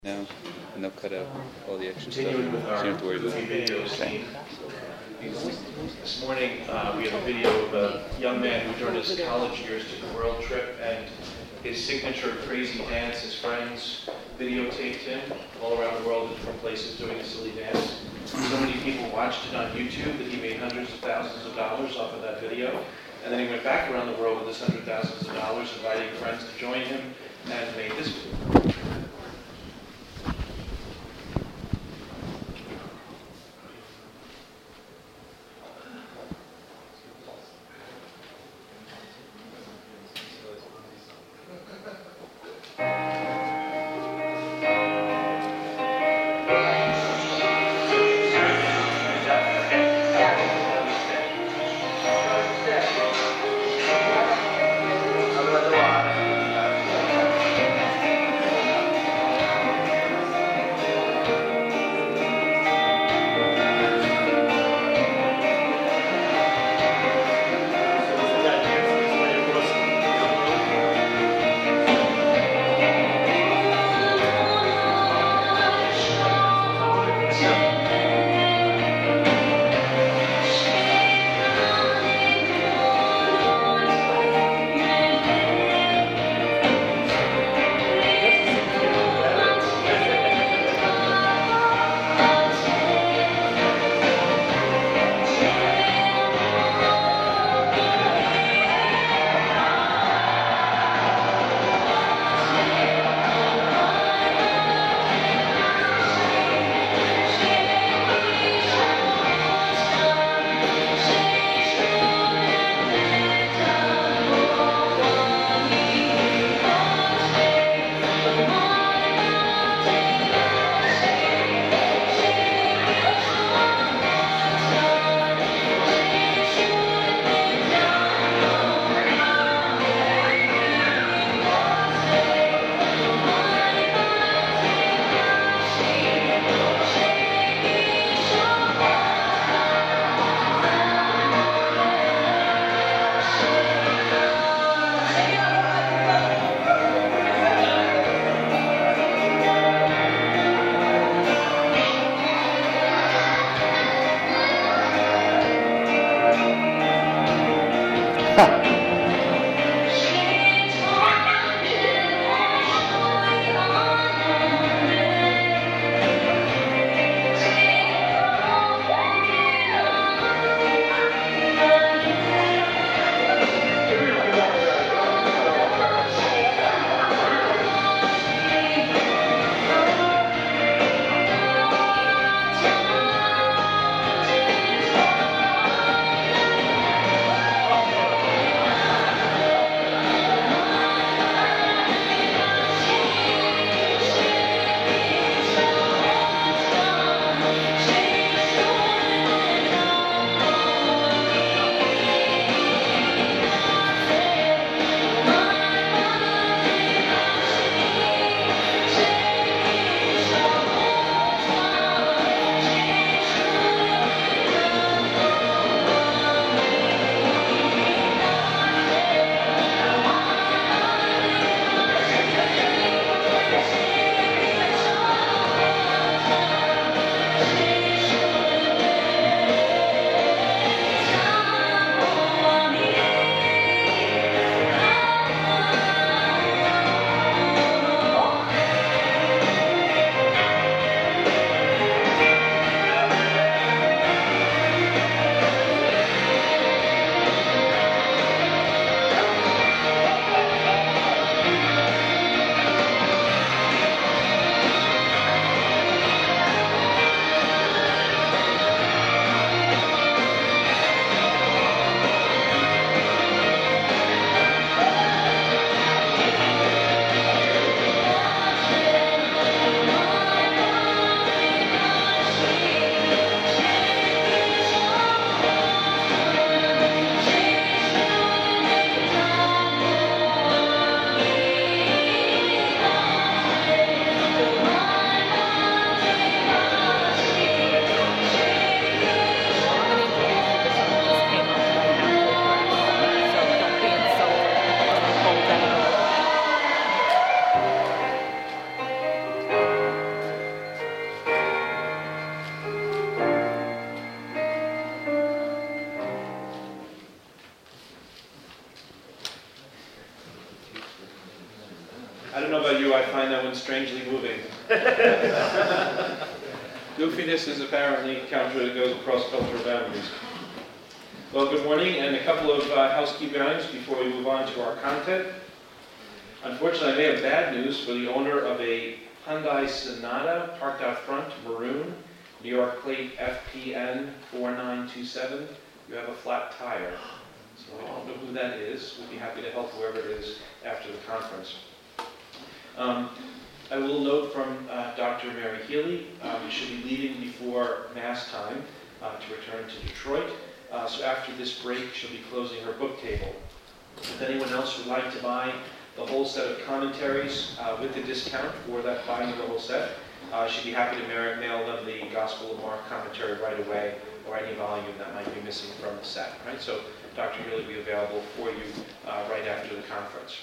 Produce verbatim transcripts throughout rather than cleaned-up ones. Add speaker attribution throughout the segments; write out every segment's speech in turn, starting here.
Speaker 1: now, and they'll cut out all the extra stuff. So
Speaker 2: Continuing
Speaker 1: you
Speaker 2: with
Speaker 1: don't
Speaker 2: our
Speaker 1: have to worry about
Speaker 2: movie
Speaker 1: it.
Speaker 2: video
Speaker 1: Okay.
Speaker 2: scene. This morning, uh, we have a video of a young man who during his college years took a world trip, and his signature crazy dance, his friends videotaped him all around the world in different places doing a silly dance. So many people watched it on YouTube that he made hundreds of thousands of dollars off of that video. And then he went back around the world with this hundred thousands of dollars, inviting friends to join him, and made this video. do I find that one strangely moving. Goofiness is apparently a counter that goes across cultural boundaries. Well, good morning, and a couple of uh, housekeeping items before we move on to our content. Unfortunately, I may have bad news for the owner of a Hyundai Sonata parked out front, maroon, New York plate F P N four nine two seven. You have a flat tire. So I don't know who that is. We'd be happy to help whoever it is after the conference. Um, I will note from uh, Doctor Mary Healy, um, she'll be leaving before Mass time uh, to return to Detroit. Uh, so after this break, she'll be closing her book table. If anyone else would like to buy the whole set of commentaries uh, with the discount for that buying of the whole set, uh, she'd be happy to mail mail them the Gospel of Mark commentary right away, or any volume that might be missing from the set. Right? So Doctor Healy will be available for you uh, right after the conference.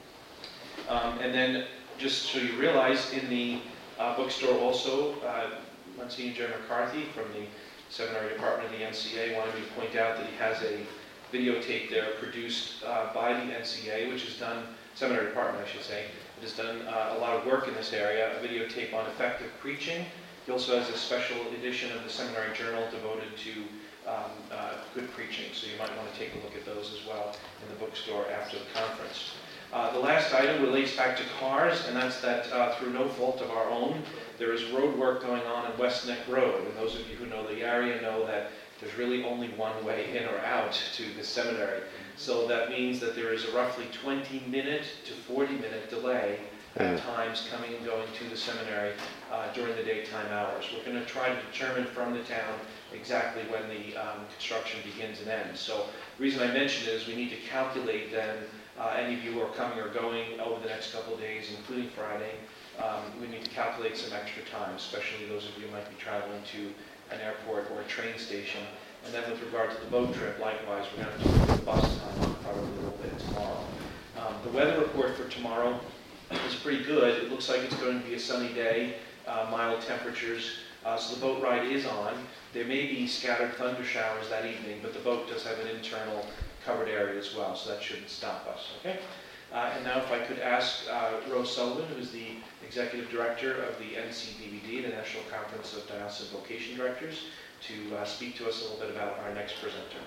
Speaker 2: Um, and then, just so you realize, in the uh, bookstore also, uh, Monsignor Jerry McCarthy from the Seminary Department of the N C A wanted me to point out that he has a videotape there produced uh, by the N C A, which has done, Seminary Department I should say, it has done uh, a lot of work in this area, a videotape on effective preaching. He also has a special edition of the Seminary Journal devoted to um, uh, good preaching, so you might want to take a look at those as well in the bookstore after the conference. Uh, the last item relates back to cars, and that's that uh, through no fault of our own, there is road work going on in West Neck Road. And those of you who know the area know that there's really only one way in or out to the seminary. So that means that there is a roughly twenty minute to forty minute delay at times coming and going to the seminary uh, during the daytime hours. We're going to try to determine from the town exactly when the um, construction begins and ends. So the reason I mention it is we need to calculate then Uh, any of you who are coming or going over the next couple of days, including Friday, um, we need to calculate some extra time, especially those of you who might be traveling to an airport or a train station. And then with regard to the boat trip, likewise, we're going to have to look at the bus time probably a little bit tomorrow. Um, the weather report for tomorrow is pretty good. It looks like it's going to be a sunny day, uh, mild temperatures, uh, so the boat ride is on. There may be scattered thunder showers that evening, but the boat does have an internal covered area as well, so that shouldn't stop us, okay? Uh, and now if I could ask uh, Rose Sullivan, who is the Executive Director of the N C D V D, the National Conference of Diocesan Vocation Directors, to uh, speak to us a little bit about our next presenter.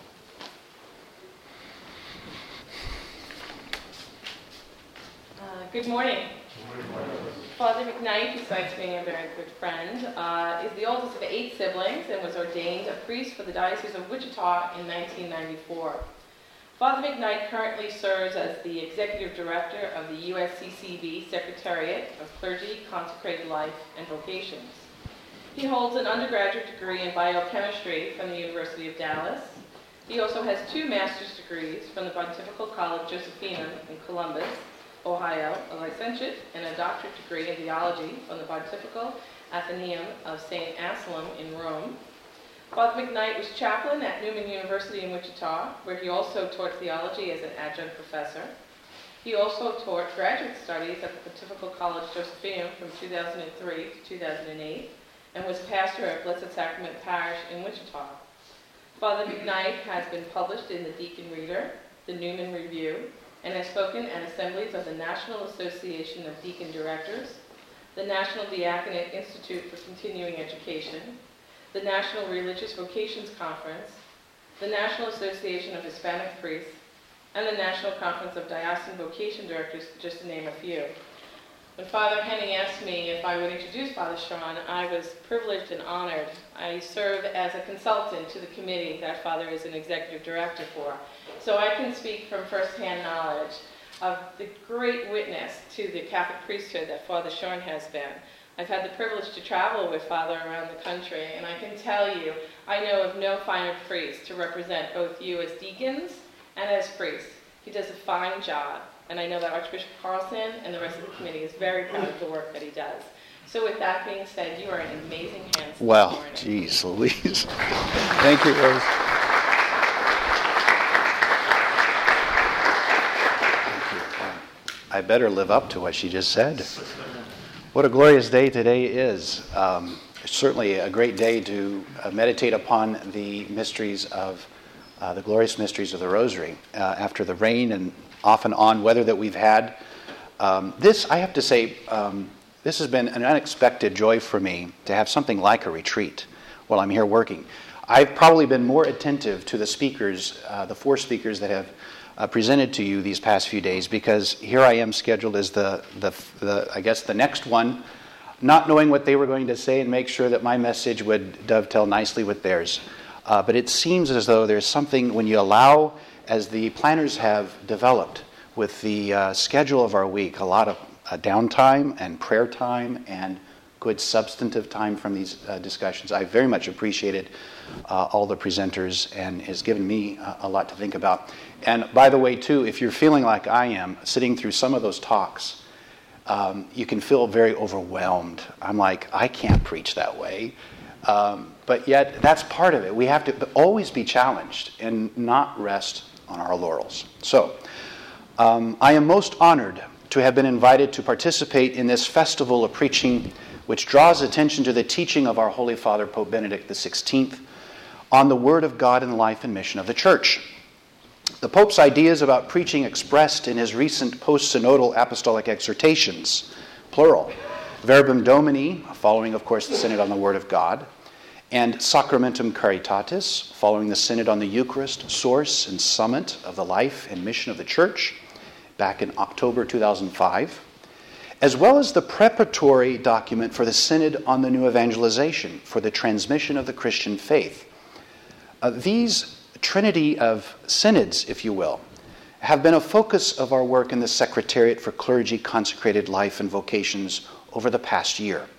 Speaker 3: Uh, good morning. Good morning. Father McKnight, besides being a very good friend, uh, is the oldest of eight siblings and was ordained a priest for the Diocese of Wichita in nineteen ninety-four. Father McKnight currently serves as the Executive Director of the U S C C B Secretariat of Clergy, Consecrated Life, and Vocations. He holds an undergraduate degree in biochemistry from the University of Dallas. He also has two master's degrees from the Pontifical College Josephinum in Columbus, Ohio, a licentiate, and a doctorate degree in theology from the Pontifical Athenaeum of Saint Anselm in Rome. Father McKnight was chaplain at Newman University in Wichita, where he also taught theology as an adjunct professor. He also taught graduate studies at the Pontifical College Josephinum from two thousand three to two thousand eight, and was pastor at Blessed Sacrament Parish in Wichita. Father McKnight has been published in the Deacon Reader, the Newman Review, and has spoken at assemblies of the National Association of Deacon Directors, the National Diaconate Institute for Continuing Education, the National Religious Vocations Conference, the National Association of Hispanic Priests, and the National Conference of Diocesan Vocation Directors, just to name a few. When Father Henning asked me if I would introduce Father Sean, I was privileged and honored. I serve as a consultant to the committee that Father is an executive director for. So I can speak from firsthand knowledge of the great witness to the Catholic priesthood that Father Sean has been. I've had the privilege to travel with Father around the country, and I can tell you, I know of no finer priest to represent both you as deacons and as priests. He does a fine job, and I know that Archbishop Carlson and the rest of the committee is very proud of the work that he does. So with that being said, you are in amazing hands.
Speaker 4: Well, geez, Louise. Thank you, Rose. I better live up to what she just said. What a glorious day today is. Um, certainly a great day to uh, meditate upon the mysteries of, uh, the glorious mysteries of the Rosary. Uh, after the rain and off and on weather that we've had, Um, this, I have to say, um, this has been an unexpected joy for me to have something like a retreat while I'm here working. I've probably been more attentive to the speakers, uh, the four speakers that have uh, presented to you these past few days, because here I am scheduled as the, the, the, I guess, the next one, not knowing what they were going to say and make sure that my message would dovetail nicely with theirs. Uh, but it seems as though there's something, when you allow, as the planners have developed with the uh, schedule of our week, a lot of uh, downtime and prayer time and good substantive time from these uh, discussions. I very much appreciated uh, all the presenters, and has given me uh, a lot to think about. And by the way, too, if you're feeling like I am, sitting through some of those talks, um, you can feel very overwhelmed. I'm like, I can't preach that way. Um, but yet, that's part of it. We have to always be challenged and not rest on our laurels. So, um, I am most honored to have been invited to participate in this festival of preaching, which draws attention to the teaching of our Holy Father, Pope Benedict the sixteenth, on the Word of God in the life and mission of the Church. The Pope's ideas about preaching expressed in his recent post-synodal apostolic exhortations, plural, Verbum Domini, following, of course, the Synod on the Word of God, and Sacramentum Caritatis, following the Synod on the Eucharist, source and summit of the life and mission of the Church, back in October two thousand five, as well as the preparatory document for the Synod on the New Evangelization, for the transmission of the Christian faith. Uh, these trinity of synods, if you will, have been a focus of our work in the Secretariat for Clergy, Consecrated Life and Vocations over the past year.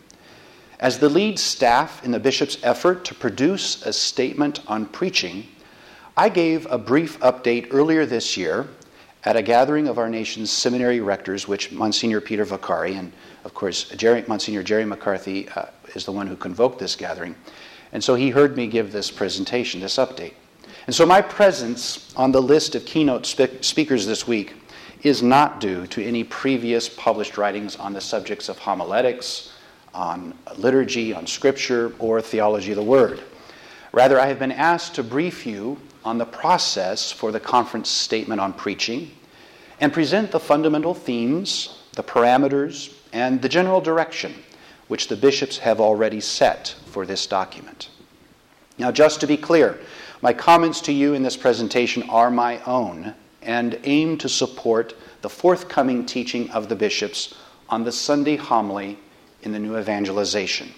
Speaker 4: As the lead staff in the bishop's effort to produce a statement on preaching, I gave a brief update earlier this year at a gathering of our nation's seminary rectors, which Monsignor Peter Vaccari, and of course Jerry, Monsignor Jerry McCarthy uh, is the one who convoked this gathering. And so he heard me give this presentation, this update. And so my presence on the list of keynote spe- speakers this week is not due to any previous published writings on the subjects of homiletics, on liturgy, on scripture, or theology of the word. Rather, I have been asked to brief you on the process for the conference statement on preaching and present the fundamental themes, the parameters, and the general direction which the bishops have already set for this document. Now, just to be clear, my comments to you in this presentation are my own and aim to support the forthcoming teaching of the bishops on the Sunday homily in the New Evangelization.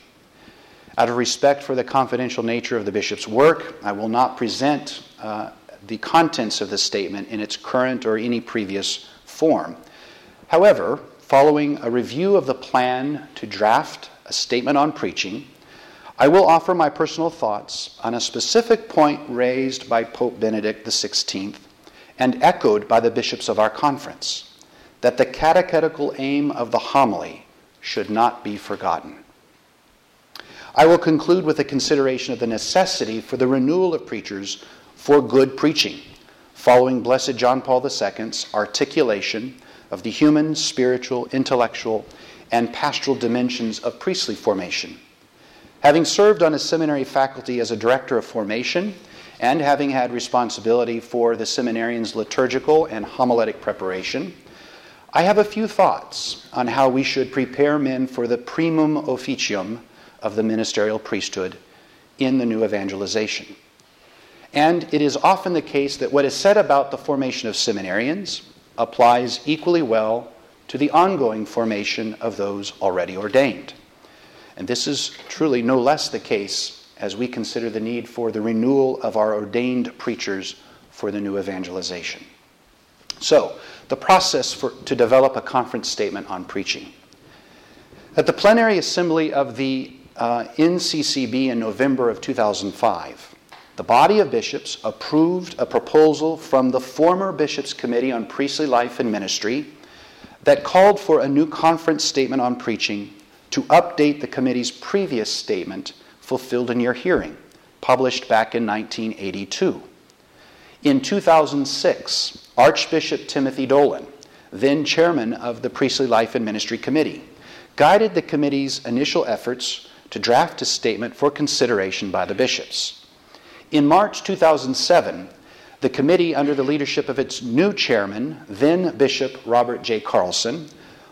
Speaker 4: Out of respect for the confidential nature of the bishop's work, I will not present uh, the contents of the statement in its current or any previous form. However, following a review of the plan to draft a statement on preaching, I will offer my personal thoughts on a specific point raised by Pope Benedict the sixteenth and echoed by the bishops of our conference, that the catechetical aim of the homily should not be forgotten. I will conclude with a consideration of the necessity for the renewal of preachers for good preaching, following Blessed John Paul the Second's articulation of the human, spiritual, intellectual, and pastoral dimensions of priestly formation. Having served on a seminary faculty as a director of formation, and having had responsibility for the seminarians' liturgical and homiletic preparation, I have a few thoughts on how we should prepare men for the primum officium of the ministerial priesthood in the New Evangelization. And it is often the case that what is said about the formation of seminarians applies equally well to the ongoing formation of those already ordained. And this is truly no less the case as we consider the need for the renewal of our ordained preachers for the New Evangelization. So, the process for, to develop a conference statement on preaching. At the plenary assembly of the uh, N C C B in November of two thousand five, the body of bishops approved a proposal from the former Bishops' Committee on Priestly Life and Ministry that called for a new conference statement on preaching to update the committee's previous statement fulfilled in your hearing, published back in nineteen eighty-two. In two thousand six, Archbishop Timothy Dolan, then chairman of the Priestly Life and Ministry Committee, guided the committee's initial efforts to draft a statement for consideration by the bishops. In March two thousand seven, the committee, under the leadership of its new chairman, then Bishop Robert J. Carlson,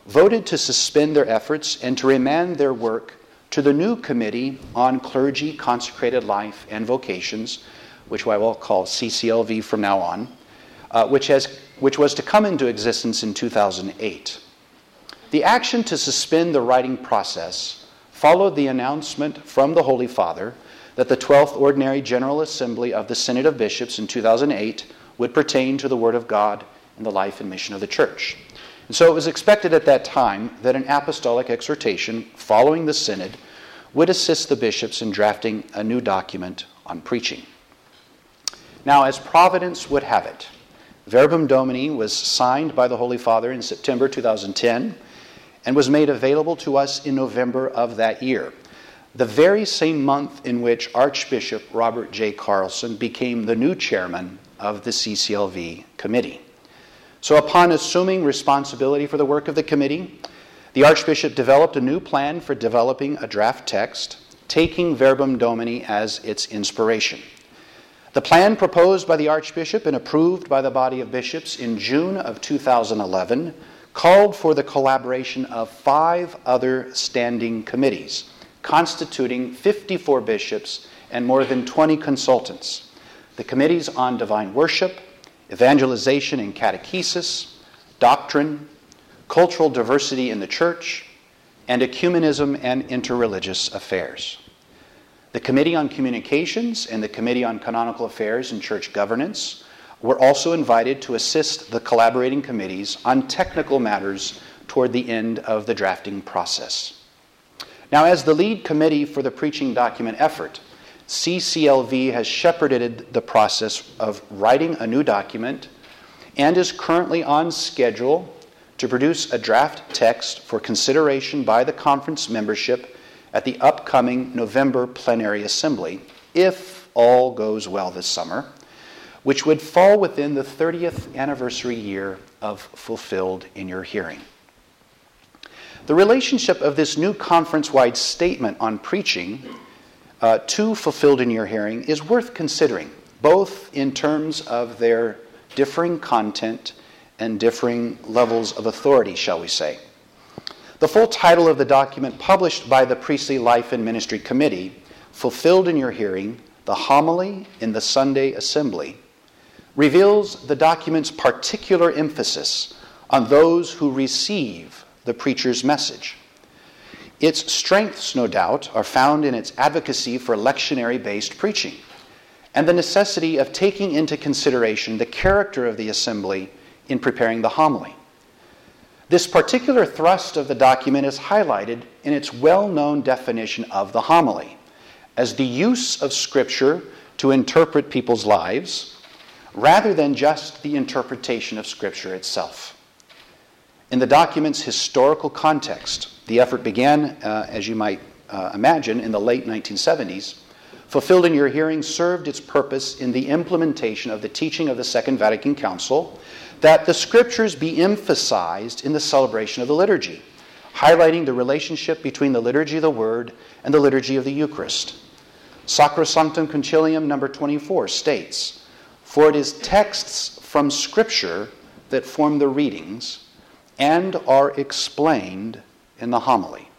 Speaker 4: voted to suspend their efforts and to remand their work to the new Committee on Clergy, Consecrated Life, and Vocations, which I will call C C L V from now on, uh, which, has, which was to come into existence in two thousand eight. The action to suspend the writing process followed the announcement from the Holy Father that the twelfth Ordinary General Assembly of the Synod of Bishops in two thousand eight would pertain to the Word of God and the life and mission of the Church. And so it was expected at that time that an apostolic exhortation following the Synod would assist the bishops in drafting a new document on preaching. Now, as Providence would have it, Verbum Domini was signed by the Holy Father in September two thousand ten and was made available to us in November of that year, the very same month in which Archbishop Robert J. Carlson became the new chairman of the C C L V committee. So upon assuming responsibility for the work of the committee, the Archbishop developed a new plan for developing a draft text, taking Verbum Domini as its inspiration. The plan proposed by the Archbishop and approved by the body of bishops in June of two thousand eleven called for the collaboration of five other standing committees, constituting fifty-four bishops and more than twenty consultants. The committees on divine worship, evangelization and catechesis, doctrine, cultural diversity in the Church, and ecumenism and interreligious affairs. The Committee on Communications and the Committee on Canonical Affairs and Church Governance were also invited to assist the collaborating committees on technical matters toward the end of the drafting process. Now, as the lead committee for the preaching document effort, C C L V has shepherded the process of writing a new document and is currently on schedule to produce a draft text for consideration by the conference membership at the upcoming November plenary assembly, if all goes well this summer, which would fall within the thirtieth anniversary year of Fulfilled in Your Hearing. The relationship of this new conference-wide statement on preaching uh, to Fulfilled in Your Hearing is worth considering, both in terms of their differing content and differing levels of authority, shall we say. The full title of the document published by the Priestly Life and Ministry Committee, Fulfilled in Your Hearing, the Homily in the Sunday Assembly, reveals the document's particular emphasis on those who receive the preacher's message. Its strengths, no doubt, are found in its advocacy for lectionary-based preaching and the necessity of taking into consideration the character of the assembly in preparing the homily. This particular thrust of the document is highlighted in its well-known definition of the homily as the use of Scripture to interpret people's lives rather than just the interpretation of Scripture itself. In the document's historical context, the effort began, uh, as you might uh, imagine, in the late nineteen seventies. Fulfilled in Your Hearing served its purpose in the implementation of the teaching of the Second Vatican Council that the Scriptures be emphasized in the celebration of the liturgy, highlighting the relationship between the liturgy of the Word and the liturgy of the Eucharist. Sacrosanctum Concilium number twenty-four states, "For it is texts from Scripture that form the readings and are explained in the homily."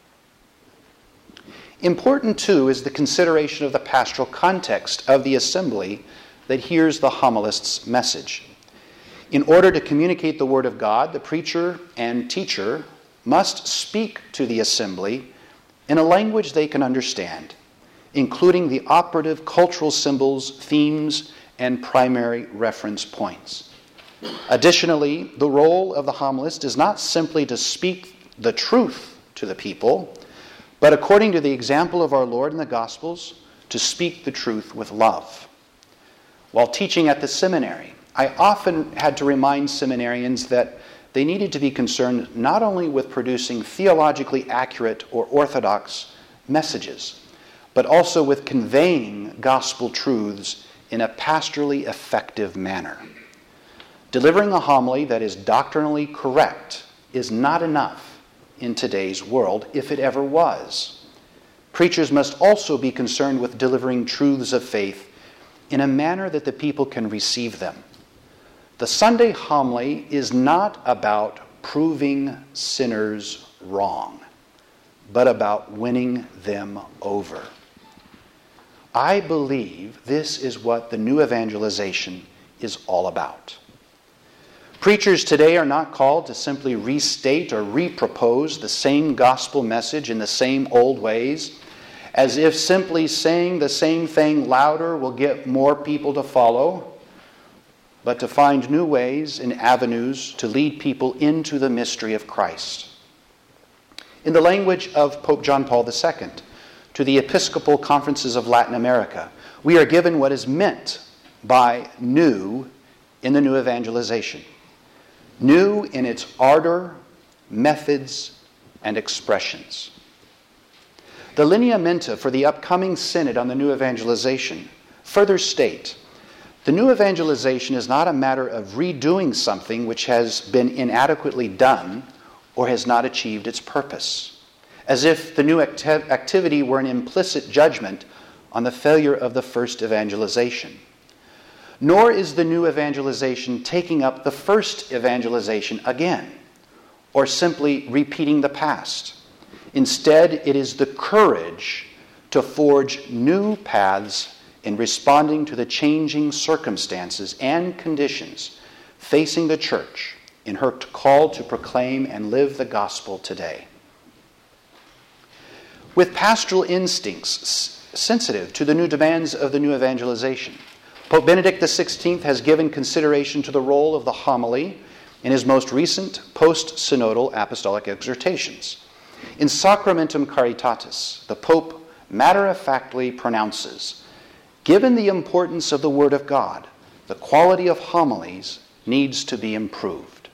Speaker 4: Important, too, is the consideration of the pastoral context of the assembly that hears the homilist's message. In order to communicate the Word of God, the preacher and teacher must speak to the assembly in a language they can understand, including the operative cultural symbols, themes, and primary reference points. Additionally, the role of the homilist is not simply to speak the truth to the people, but according to the example of our Lord in the Gospels, to speak the truth with love. While teaching at the seminary, I often had to remind seminarians that they needed to be concerned not only with producing theologically accurate or orthodox messages, but also with conveying gospel truths in a pastorally effective manner. Delivering a homily that is doctrinally correct is not enough in today's world, if it ever was. Preachers must also be concerned with delivering truths of faith in a manner that the people can receive them. The Sunday homily is not about proving sinners wrong, but about winning them over. I believe this is what the new evangelization is all about. Preachers today are not called to simply restate or repropose the same gospel message in the same old ways, as if simply saying the same thing louder will get more people to follow, but to find new ways and avenues to lead people into the mystery of Christ. In the language of Pope John Paul the Second, to the Episcopal Conferences of Latin America, we are given what is meant by new in the new evangelization. New in its ardor, methods, and expressions. The lineamenta for the upcoming synod on the new evangelization further state, the new evangelization is not a matter of redoing something which has been inadequately done or has not achieved its purpose, as if the new acti- activity were an implicit judgment on the failure of the first evangelization. Nor is the new evangelization taking up the first evangelization again, or simply repeating the past. Instead, it is the courage to forge new paths in responding to the changing circumstances and conditions facing the church in her call to proclaim and live the gospel today. With pastoral instincts sensitive to the new demands of the new evangelization, Pope Benedict the sixteenth has given consideration to the role of the homily in his most recent post-synodal apostolic exhortations. In Sacramentum Caritatis, the Pope matter-of-factly pronounces, given the importance of the Word of God, the quality of homilies needs to be improved.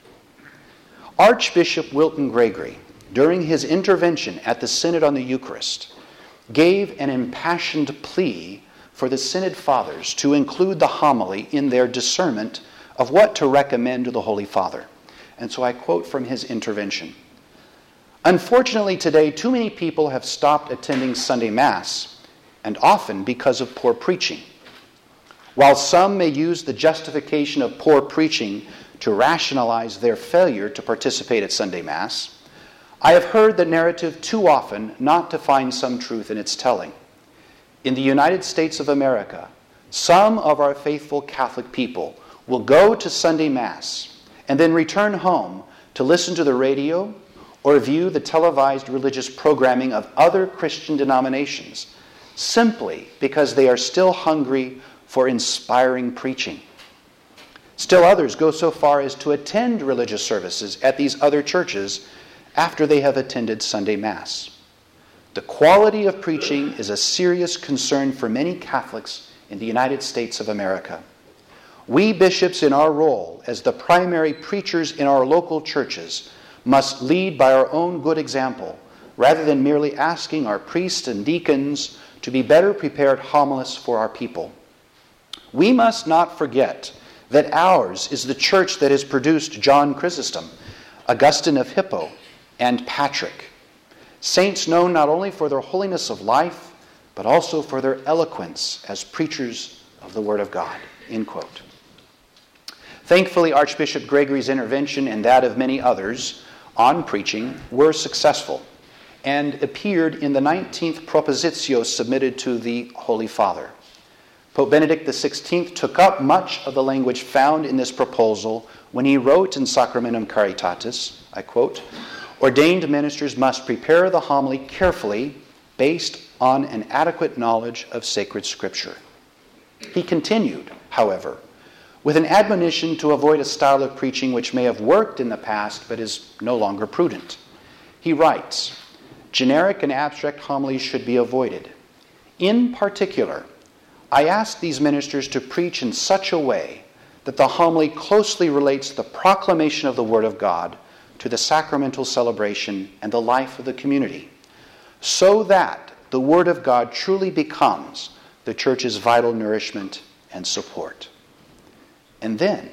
Speaker 4: Archbishop Wilton Gregory, during his intervention at the Synod on the Eucharist, gave an impassioned plea for the Synod Fathers to include the homily in their discernment of what to recommend to the Holy Father. And so I quote from his intervention. Unfortunately today, too many people have stopped attending Sunday Mass, and often because of poor preaching. While some may use the justification of poor preaching to rationalize their failure to participate at Sunday Mass, I have heard the narrative too often not to find some truth in its telling. In the United States of America, some of our faithful Catholic people will go to Sunday Mass and then return home to listen to the radio or view the televised religious programming of other Christian denominations simply because they are still hungry for inspiring preaching. Still others go so far as to attend religious services at these other churches after they have attended Sunday Mass. The quality of preaching is a serious concern for many Catholics in the United States of America. We bishops in our role as the primary preachers in our local churches must lead by our own good example rather than merely asking our priests and deacons to be better prepared homilists for our people. We must not forget that ours is the church that has produced John Chrysostom, Augustine of Hippo, and Patrick. Saints known not only for their holiness of life, but also for their eloquence as preachers of the Word of God. End quote. Thankfully, Archbishop Gregory's intervention and that of many others on preaching were successful and appeared in the nineteenth Propositio submitted to the Holy Father. Pope Benedict the sixteenth took up much of the language found in this proposal when he wrote in Sacramentum Caritatis, I quote, ordained ministers must prepare the homily carefully based on an adequate knowledge of sacred Scripture. He continued, however, with an admonition to avoid a style of preaching which may have worked in the past but is no longer prudent. He writes, generic and abstract homilies should be avoided. In particular, I ask these ministers to preach in such a way that the homily closely relates the proclamation of the Word of God to the sacramental celebration and the life of the community, so that the Word of God truly becomes the Church's vital nourishment and support. And then,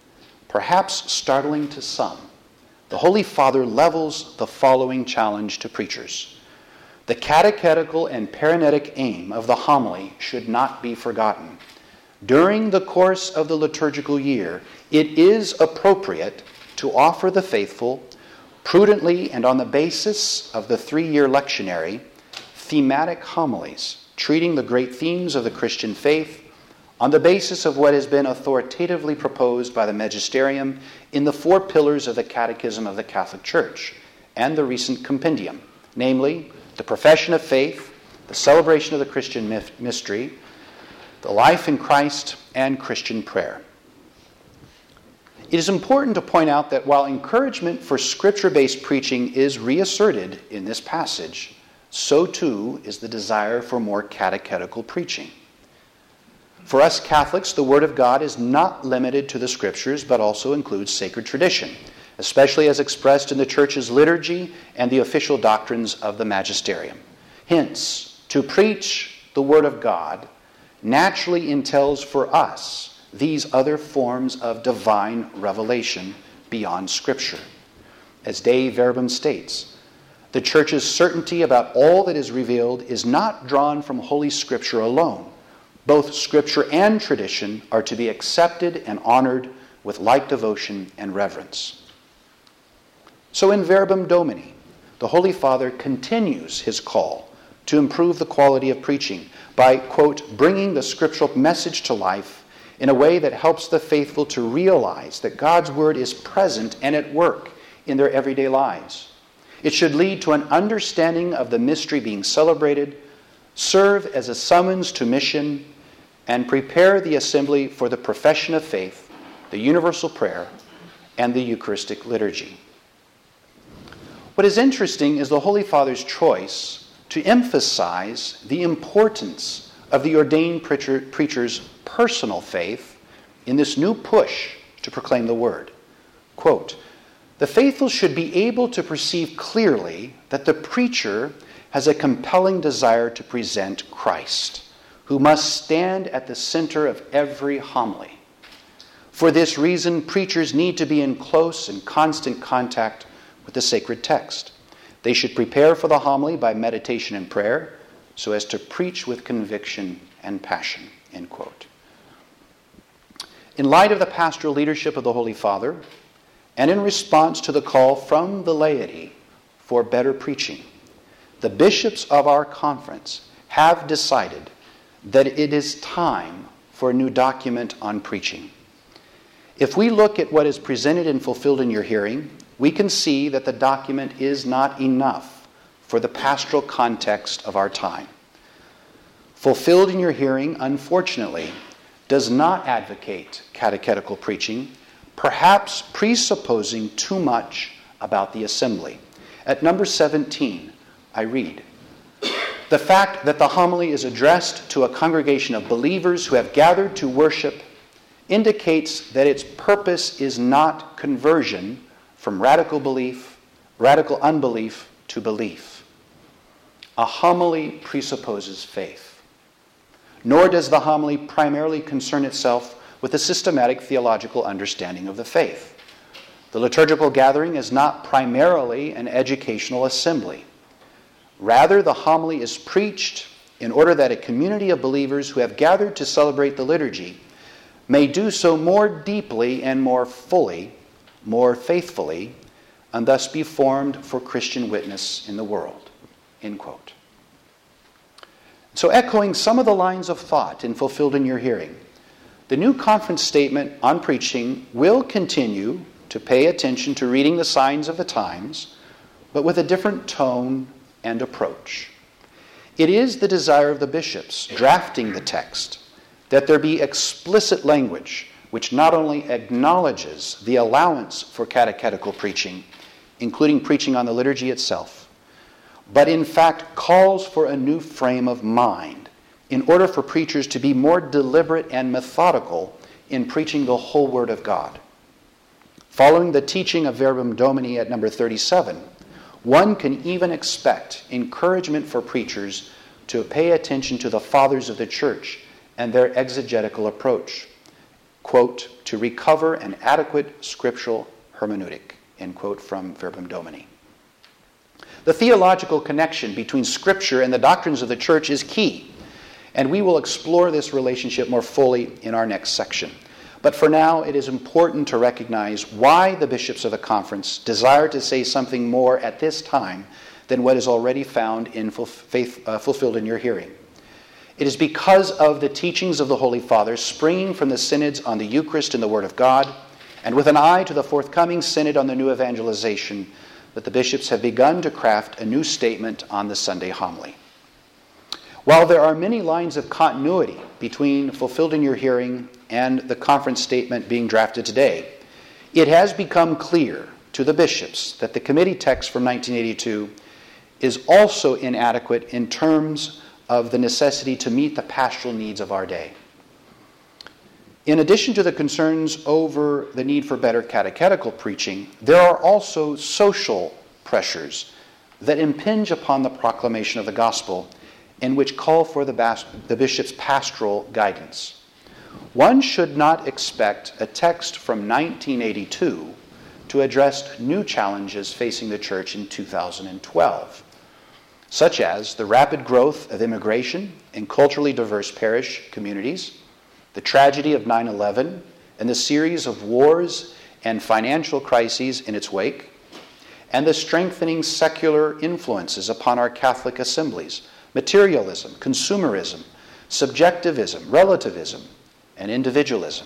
Speaker 4: perhaps startling to some, the Holy Father levels the following challenge to preachers. The catechetical and paranetic aim of the homily should not be forgotten. During the course of the liturgical year, it is appropriate to offer the faithful, prudently and on the basis of the three-year lectionary, thematic homilies, treating the great themes of the Christian faith on the basis of what has been authoritatively proposed by the magisterium in the four pillars of the Catechism of the Catholic Church and the recent compendium, namely the profession of faith, the celebration of the Christian mystery, the life in Christ, and Christian prayer. It is important to point out that while encouragement for scripture-based preaching is reasserted in this passage, so too is the desire for more catechetical preaching. For us Catholics, the Word of God is not limited to the Scriptures, but also includes sacred tradition, especially as expressed in the Church's liturgy and the official doctrines of the magisterium. Hence, to preach the Word of God naturally entails for us these other forms of divine revelation beyond Scripture. As Dei Verbum states, the Church's certainty about all that is revealed is not drawn from Holy Scripture alone. Both Scripture and tradition are to be accepted and honored with like devotion and reverence. So in Verbum Domini, the Holy Father continues his call to improve the quality of preaching by, quote, bringing the scriptural message to life in a way that helps the faithful to realize that God's Word is present and at work in their everyday lives. It should lead to an understanding of the mystery being celebrated, serve as a summons to mission, and prepare the assembly for the profession of faith, the universal prayer, and the Eucharistic liturgy. What is interesting is the Holy Father's choice to emphasize the importance of the ordained preacher, preacher's personal faith in this new push to proclaim the Word. Quote, the faithful should be able to perceive clearly that the preacher has a compelling desire to present Christ, who must stand at the center of every homily. For this reason, preachers need to be in close and constant contact with the sacred text. They should prepare for the homily by meditation and prayer, so as to preach with conviction and passion, end quote. In light of the pastoral leadership of the Holy Father, and in response to the call from the laity for better preaching, the bishops of our conference have decided that it is time for a new document on preaching. If we look at what is presented and fulfilled in your hearing, we can see that the document is not enough for the pastoral context of our time. Fulfilled in your hearing, unfortunately, does not advocate catechetical preaching, perhaps presupposing too much about the assembly. At number seventeen, I read, the fact that the homily is addressed to a congregation of believers who have gathered to worship indicates that its purpose is not conversion from radical belief, radical unbelief to belief. A homily presupposes faith. Nor does the homily primarily concern itself with a systematic theological understanding of the faith. The liturgical gathering is not primarily an educational assembly. Rather, the homily is preached in order that a community of believers who have gathered to celebrate the liturgy may do so more deeply and more fully, more faithfully, and thus be formed for Christian witness in the world. End quote. So echoing some of the lines of thought in Fulfilled in Your Hearing, the new conference statement on preaching will continue to pay attention to reading the signs of the times, but with a different tone and approach. It is the desire of the bishops drafting the text that there be explicit language which not only acknowledges the allowance for catechetical preaching, including preaching on the liturgy itself, but in fact calls for a new frame of mind in order for preachers to be more deliberate and methodical in preaching the whole Word of God. Following the teaching of Verbum Domini at number thirty-seven, one can even expect encouragement for preachers to pay attention to the fathers of the church and their exegetical approach. Quote, to recover an adequate scriptural hermeneutic, end quote from Verbum Domini. The theological connection between Scripture and the doctrines of the church is key, and we will explore this relationship more fully in our next section. But for now, it is important to recognize why the bishops of the conference desire to say something more at this time than what is already found in ful- faith, uh, fulfilled in your hearing. It is because of the teachings of the Holy Father springing from the synods on the Eucharist and the Word of God, and with an eye to the forthcoming synod on the new evangelization, that the bishops have begun to craft a new statement on the Sunday homily. While there are many lines of continuity between fulfilled in your hearing and the conference statement being drafted today, it has become clear to the bishops that the committee text from nineteen eighty-two is also inadequate in terms of the necessity to meet the pastoral needs of our day. In addition to the concerns over the need for better catechetical preaching, there are also social pressures that impinge upon the proclamation of the gospel and which call for the, bas- the bishop's pastoral guidance. One should not expect a text from nineteen eighty-two to address new challenges facing the church in two thousand twelve, such as the rapid growth of immigration in culturally diverse parish communities, the tragedy of nine eleven, and the series of wars and financial crises in its wake, and the strengthening secular influences upon our Catholic assemblies, materialism, consumerism, subjectivism, relativism, and individualism.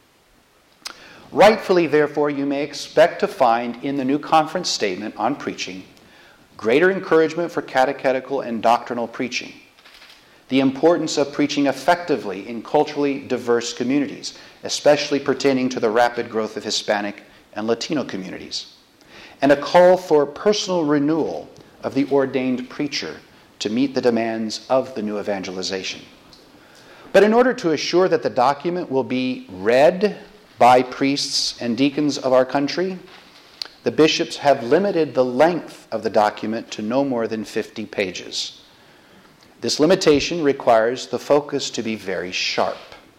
Speaker 4: Rightfully, therefore, you may expect to find in the new conference statement on preaching greater encouragement for catechetical and doctrinal preaching, the importance of preaching effectively in culturally diverse communities, especially pertaining to the rapid growth of Hispanic and Latino communities, and a call for personal renewal of the ordained preacher to meet the demands of the new evangelization. But in order to assure that the document will be read by priests and deacons of our country, the bishops have limited the length of the document to no more than fifty pages. This limitation requires the focus to be very sharp.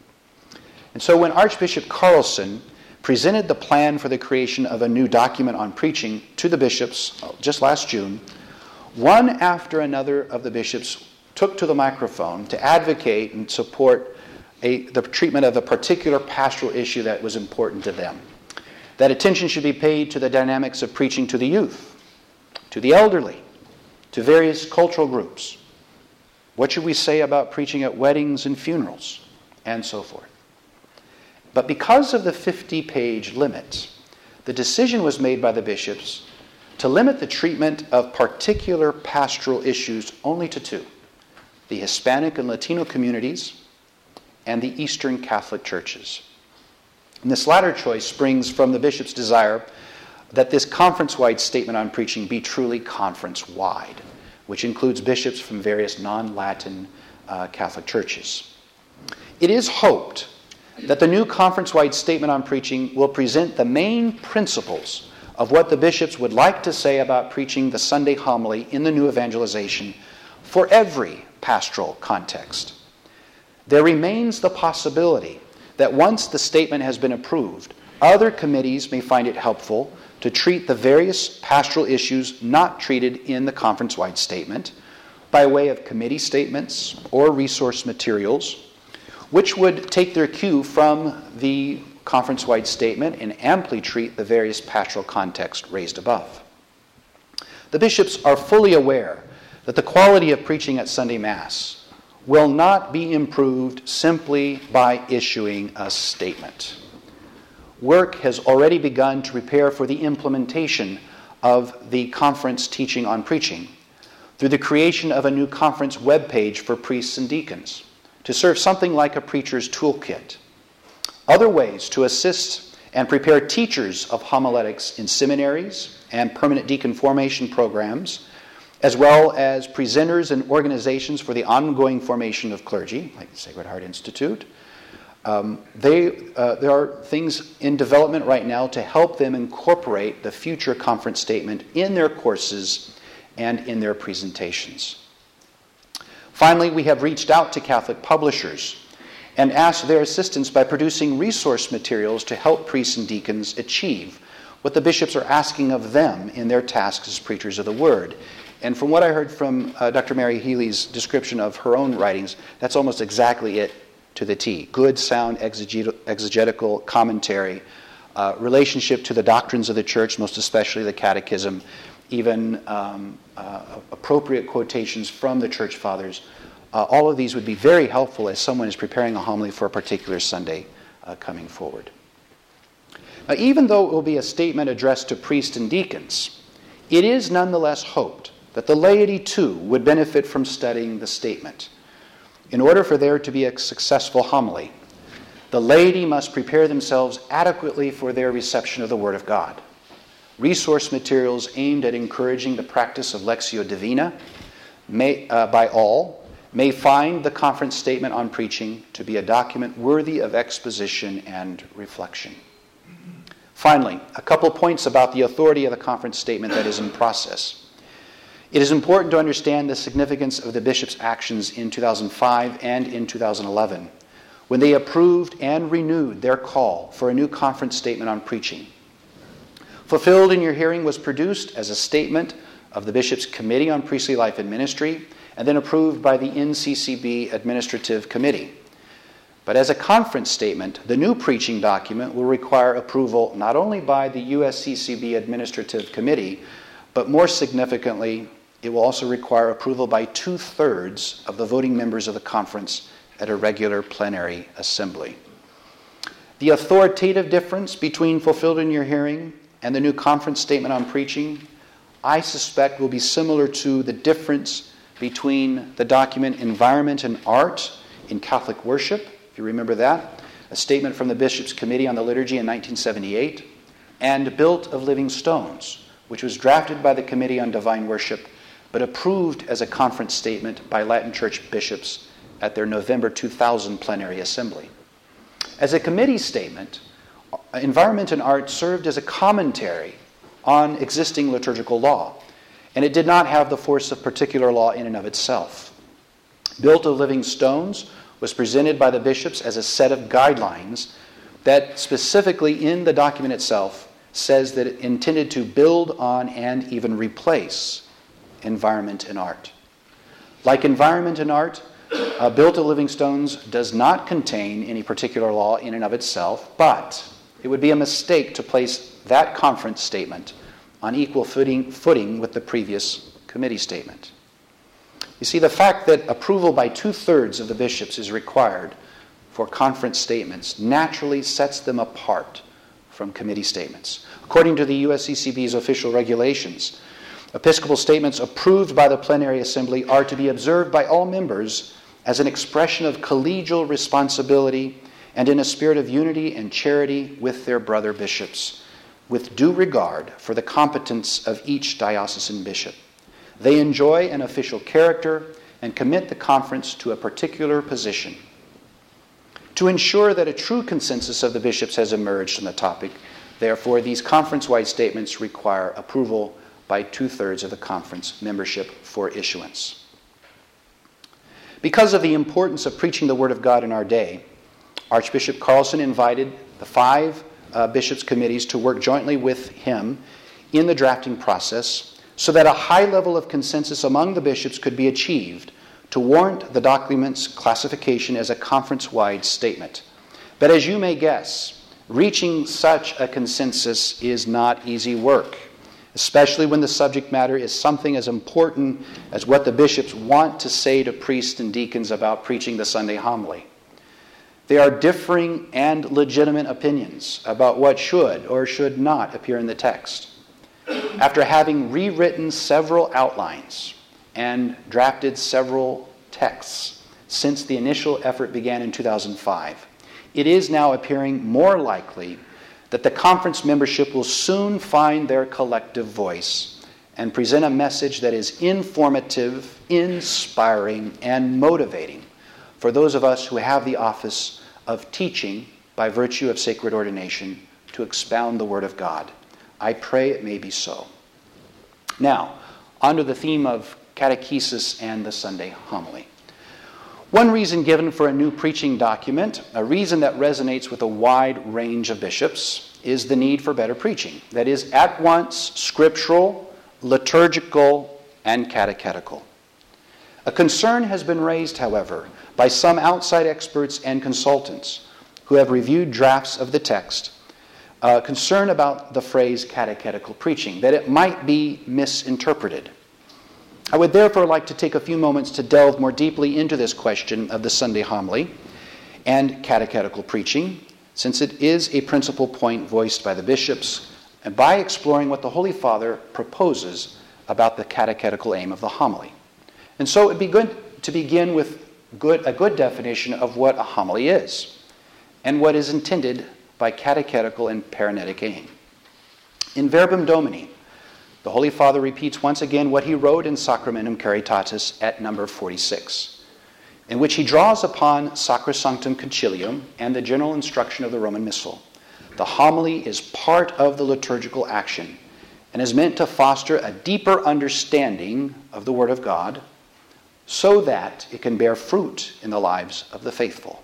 Speaker 4: And so when Archbishop Carlson presented the plan for the creation of a new document on preaching to the bishops just last June, one after another of the bishops took to the microphone to advocate and support a, the treatment of a particular pastoral issue that was important to them. That attention should be paid to the dynamics of preaching to the youth, to the elderly, to various cultural groups. What should we say about preaching at weddings and funerals, and so forth? But because of the fifty-page limit, the decision was made by the bishops to limit the treatment of particular pastoral issues only to two: the Hispanic and Latino communities and the Eastern Catholic churches. And this latter choice springs from the bishop's desire that this conference-wide statement on preaching be truly conference-wide, which includes bishops from various non-Latin uh, Catholic churches. It is hoped that the new conference-wide statement on preaching will present the main principles of what the bishops would like to say about preaching the Sunday homily in the new evangelization for every pastoral context. There remains the possibility that once the statement has been approved, other committees may find it helpful to treat the various pastoral issues not treated in the conference-wide statement by way of committee statements or resource materials, which would take their cue from the conference-wide statement and amply treat the various pastoral contexts raised above. The bishops are fully aware that the quality of preaching at Sunday Mass will not be improved simply by issuing a statement. Work has already begun to prepare for the implementation of the conference teaching on preaching through the creation of a new conference webpage for priests and deacons to serve something like a preacher's toolkit. Other ways to assist and prepare teachers of homiletics in seminaries and permanent deacon formation programs, as well as presenters and organizations for the ongoing formation of clergy, like the Sacred Heart Institute. Um, they, uh, there are things in development right now to help them incorporate the future conference statement in their courses and in their presentations. Finally, we have reached out to Catholic publishers and asked their assistance by producing resource materials to help priests and deacons achieve what the bishops are asking of them in their tasks as preachers of the Word. And from what I heard from uh, Doctor Mary Healy's description of her own writings, that's almost exactly it to the T. Good, sound, exegetical commentary, uh, relationship to the doctrines of the church, most especially the catechism, even um, uh, appropriate quotations from the church fathers. Uh, all of these would be very helpful as someone is preparing a homily for a particular Sunday uh, coming forward. Now, even though it will be a statement addressed to priests and deacons, it is nonetheless hoped that the laity too would benefit from studying the statement. In order for there to be a successful homily, the laity must prepare themselves adequately for their reception of the Word of God. Resource materials aimed at encouraging the practice of Lectio Divina may, uh, by all may find the conference statement on preaching to be a document worthy of exposition and reflection. Finally, a couple points about the authority of the conference statement that is in process. It is important to understand the significance of the bishop's actions in two thousand five and in two thousand eleven, when they approved and renewed their call for a new conference statement on preaching. Fulfilled in Your Hearing was produced as a statement of the Bishop's Committee on Priestly Life and Ministry, and then approved by the N C C B Administrative Committee. But as a conference statement, the new preaching document will require approval not only by the U S C C B Administrative Committee, but more significantly, it will also require approval by two-thirds of the voting members of the conference at a regular plenary assembly. The authoritative difference between Fulfilled in Your Hearing and the new conference statement on preaching, I suspect, will be similar to the difference between the document Environment and Art in Catholic Worship, if you remember that, a statement from the Bishop's Committee on the Liturgy in nineteen seventy-eight, and Built of Living Stones, which was drafted by the Committee on Divine Worship, but approved as a conference statement by Latin Church bishops at their November two thousand plenary assembly. As a committee statement, Environment and Art served as a commentary on existing liturgical law, and it did not have the force of particular law in and of itself. Built of Living Stones was presented by the bishops as a set of guidelines that specifically in the document itself says that it intended to build on and even replace Environment and Art. Like Environment and Art, uh, Built of Living Stones does not contain any particular law in and of itself, but it would be a mistake to place that conference statement on equal footing, footing with the previous committee statement. You see, the fact that approval by two-thirds of the bishops is required for conference statements naturally sets them apart from committee statements. According to the U S C C B's official regulations, Episcopal statements approved by the plenary assembly are to be observed by all members as an expression of collegial responsibility and in a spirit of unity and charity with their brother bishops, with due regard for the competence of each diocesan bishop. They enjoy an official character and commit the conference to a particular position. To ensure that a true consensus of the bishops has emerged on the topic, therefore, these conference-wide statements require approval by two-thirds of the conference membership for issuance. Because of the importance of preaching the Word of God in our day, Archbishop Carlson invited the five uh, bishops' committees to work jointly with him in the drafting process so that a high level of consensus among the bishops could be achieved to warrant the document's classification as a conference-wide statement. But as you may guess, reaching such a consensus is not easy work, especially when the subject matter is something as important as what the bishops want to say to priests and deacons about preaching the Sunday homily. There are differing and legitimate opinions about what should or should not appear in the text. After having rewritten several outlines and drafted several texts since the initial effort began in two thousand five, it is now appearing more likely that the conference membership will soon find their collective voice and present a message that is informative, inspiring, and motivating for those of us who have the office of teaching by virtue of sacred ordination to expound the Word of God. I pray it may be so. Now, on to the theme of catechesis and the Sunday homily. One reason given for a new preaching document, a reason that resonates with a wide range of bishops, is the need for better preaching. That is, at once scriptural, liturgical, and catechetical. A concern has been raised, however, by some outside experts and consultants who have reviewed drafts of the text, uh, concern about the phrase catechetical preaching, that it might be misinterpreted. I would therefore like to take a few moments to delve more deeply into this question of the Sunday homily and catechetical preaching, since it is a principal point voiced by the bishops, and by exploring what the Holy Father proposes about the catechetical aim of the homily. And so it would be good to begin with good, a good definition of what a homily is and what is intended by catechetical and paranetic aim. In Verbum Domini, the Holy Father repeats once again what he wrote in Sacramentum Caritatis at number forty-six, in which he draws upon Sacrosanctum Concilium and the general instruction of the Roman Missal. The homily is part of the liturgical action and is meant to foster a deeper understanding of the Word of God so that it can bear fruit in the lives of the faithful.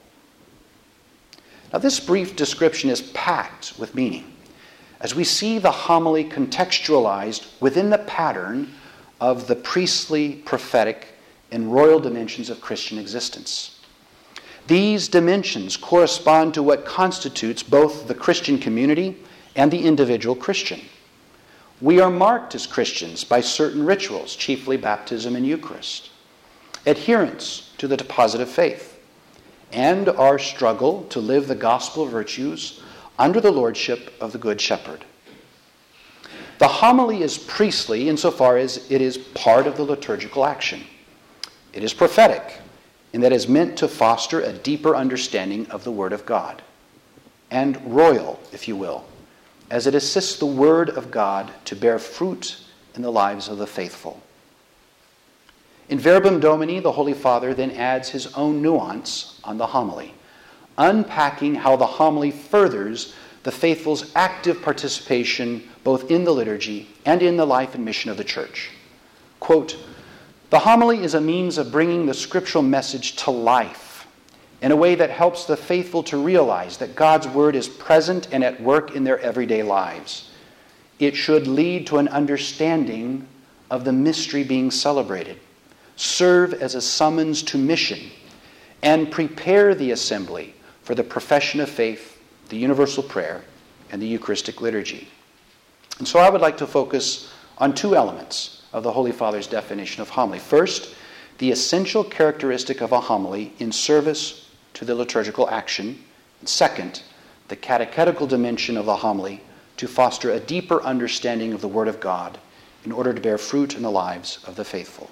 Speaker 4: Now, this brief description is packed with meaning as we see the homily contextualized within the pattern of the priestly, prophetic, and royal dimensions of Christian existence. These dimensions correspond to what constitutes both the Christian community and the individual Christian. We are marked as Christians by certain rituals, chiefly baptism and Eucharist, adherence to the deposit of faith, and our struggle to live the gospel virtues under the lordship of the Good Shepherd. The homily is priestly insofar as it is part of the liturgical action. It is prophetic in that it is meant to foster a deeper understanding of the Word of God, and royal, if you will, as it assists the Word of God to bear fruit in the lives of the faithful. In Verbum Domini, the Holy Father then adds his own nuance on the homily, unpacking how the homily furthers the faithful's active participation both in the liturgy and in the life and mission of the Church. Quote, "The homily is a means of bringing the scriptural message to life in a way that helps the faithful to realize that God's Word is present and at work in their everyday lives. It should lead to an understanding of the mystery being celebrated, serve as a summons to mission, and prepare the assembly for the profession of faith, the universal prayer, and the Eucharistic liturgy." And so I would like to focus on two elements of the Holy Father's definition of homily. First, the essential characteristic of a homily in service to the liturgical action. And second, the catechetical dimension of the homily to foster a deeper understanding of the Word of God in order to bear fruit in the lives of the faithful.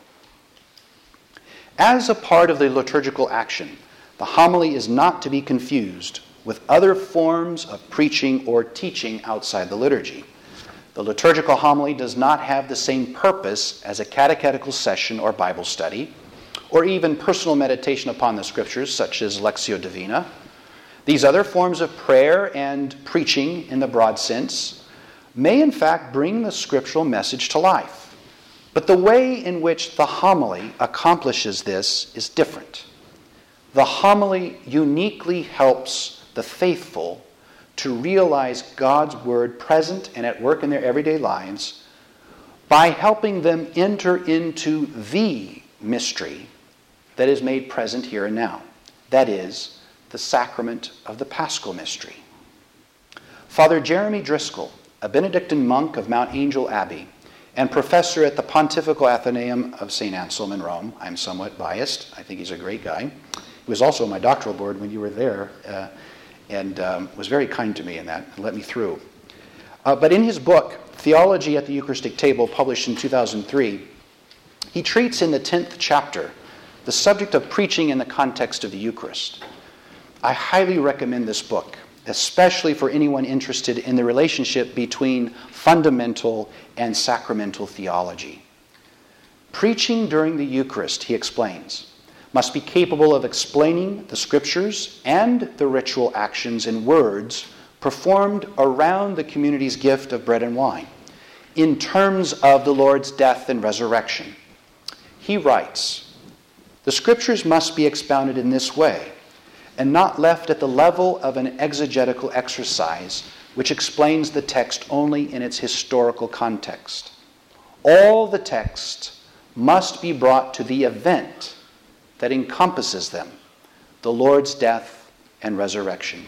Speaker 4: As a part of the liturgical action, the homily is not to be confused with other forms of preaching or teaching outside the liturgy. The liturgical homily does not have the same purpose as a catechetical session or Bible study, or even personal meditation upon the Scriptures, such as Lectio Divina. These other forms of prayer and preaching, in the broad sense, may in fact bring the scriptural message to life. But the way in which the homily accomplishes this is different. The homily uniquely helps the faithful to realize God's Word present and at work in their everyday lives by helping them enter into the mystery that is made present here and now. That is, the sacrament of the Paschal mystery. Father Jeremy Driscoll, a Benedictine monk of Mount Angel Abbey and professor at the Pontifical Athenaeum of Saint Anselm in Rome — I'm somewhat biased, I think he's a great guy. He was also on my doctoral board when you were there, uh, and um, was very kind to me in that and let me through. Uh, but in his book, Theology at the Eucharistic Table, published in two thousand three, he treats in the tenth chapter the subject of preaching in the context of the Eucharist. I highly recommend this book, especially for anyone interested in the relationship between fundamental and sacramental theology. Preaching during the Eucharist, he explains, must be capable of explaining the Scriptures and the ritual actions in words performed around the community's gift of bread and wine, in terms of the Lord's death and resurrection. He writes, "The Scriptures must be expounded in this way, and not left at the level of an exegetical exercise which explains the text only in its historical context. All the text must be brought to the event that encompasses them, the Lord's death and resurrection.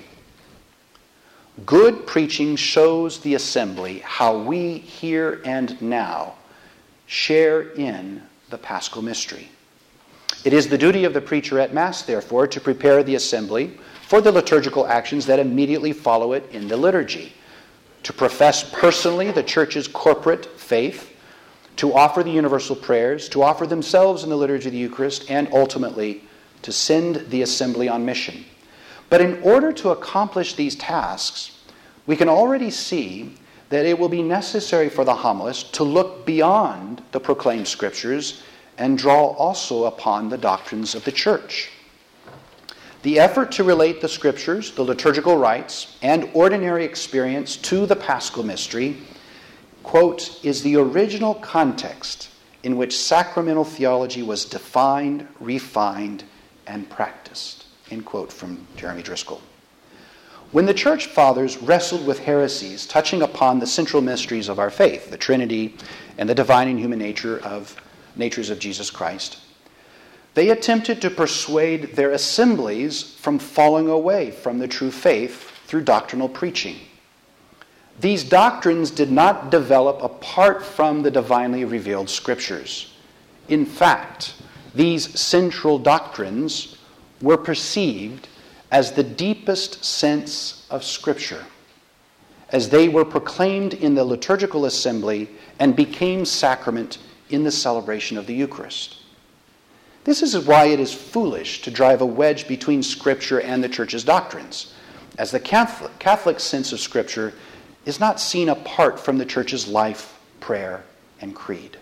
Speaker 4: Good preaching shows the assembly how we here and now share in the Paschal mystery. It is the duty of the preacher at Mass, therefore, to prepare the assembly for the liturgical actions that immediately follow it in the liturgy, to profess personally the Church's corporate faith, to offer the universal prayers, to offer themselves in the liturgy of the Eucharist, and ultimately to send the assembly on mission. But in order to accomplish these tasks, we can already see that it will be necessary for the homilist to look beyond the proclaimed Scriptures and draw also upon the doctrines of the Church. The effort to relate the Scriptures, the liturgical rites, and ordinary experience to the Paschal mystery, quote, is the original context in which sacramental theology was defined, refined, and practiced, end quote from Jeremy Driscoll. When the Church Fathers wrestled with heresies touching upon the central mysteries of our faith, the Trinity and the divine and human nature of natures of Jesus Christ, they attempted to persuade their assemblies from falling away from the true faith through doctrinal preaching. These doctrines did not develop apart from the divinely revealed Scriptures. In fact, these central doctrines were perceived as the deepest sense of Scripture, as they were proclaimed in the liturgical assembly and became sacrament in the celebration of the Eucharist. This is why it is foolish to drive a wedge between Scripture and the Church's doctrines, as the Catholic, Catholic sense of Scripture is not seen apart from the Church's life, prayer, and creed.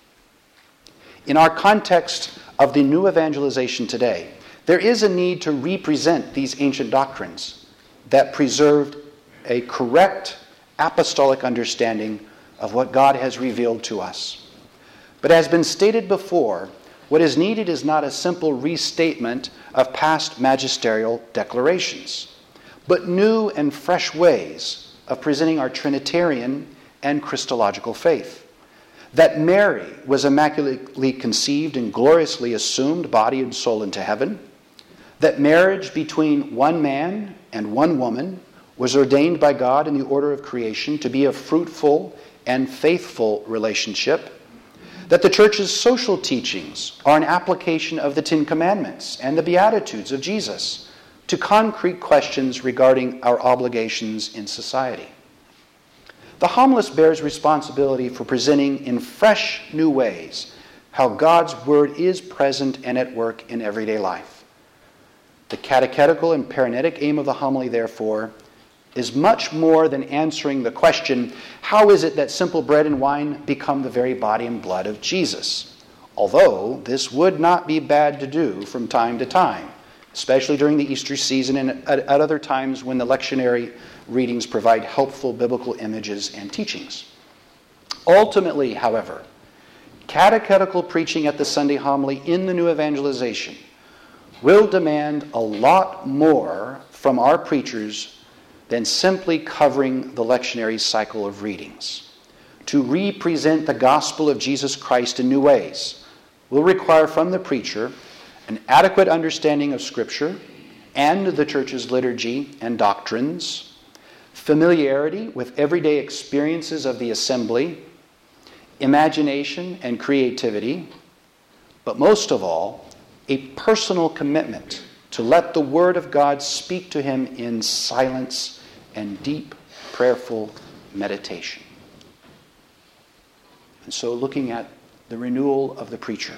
Speaker 4: In our context of the new evangelization today, there is a need to represent these ancient doctrines that preserved a correct apostolic understanding of what God has revealed to us. But as has been stated before, what is needed is not a simple restatement of past magisterial declarations, but new and fresh ways of presenting our Trinitarian and Christological faith. That Mary was immaculately conceived and gloriously assumed body and soul into heaven. That marriage between one man and one woman was ordained by God in the order of creation to be a fruitful and faithful relationship. That the Church's social teachings are an application of the Ten Commandments and the Beatitudes of Jesus to concrete questions regarding our obligations in society. The homilist bears responsibility for presenting in fresh new ways how God's Word is present and at work in everyday life. The catechetical and paranetic aim of the homily, therefore, is much more than answering the question, how is it that simple bread and wine become the very body and blood of Jesus? Although this would not be bad to do from time to time, especially during the Easter season and at, at other times when the lectionary readings provide helpful biblical images and teachings. Ultimately, however, catechetical preaching at the Sunday homily in the new evangelization will demand a lot more from our preachers than simply covering the lectionary cycle of readings. To represent the gospel of Jesus Christ in new ways will require from the preacher an adequate understanding of Scripture and the Church's liturgy and doctrines, familiarity with everyday experiences of the assembly, imagination and creativity, but most of all, a personal commitment to let the Word of God speak to him in silence and deep, prayerful meditation. And so looking at the renewal of the preacher.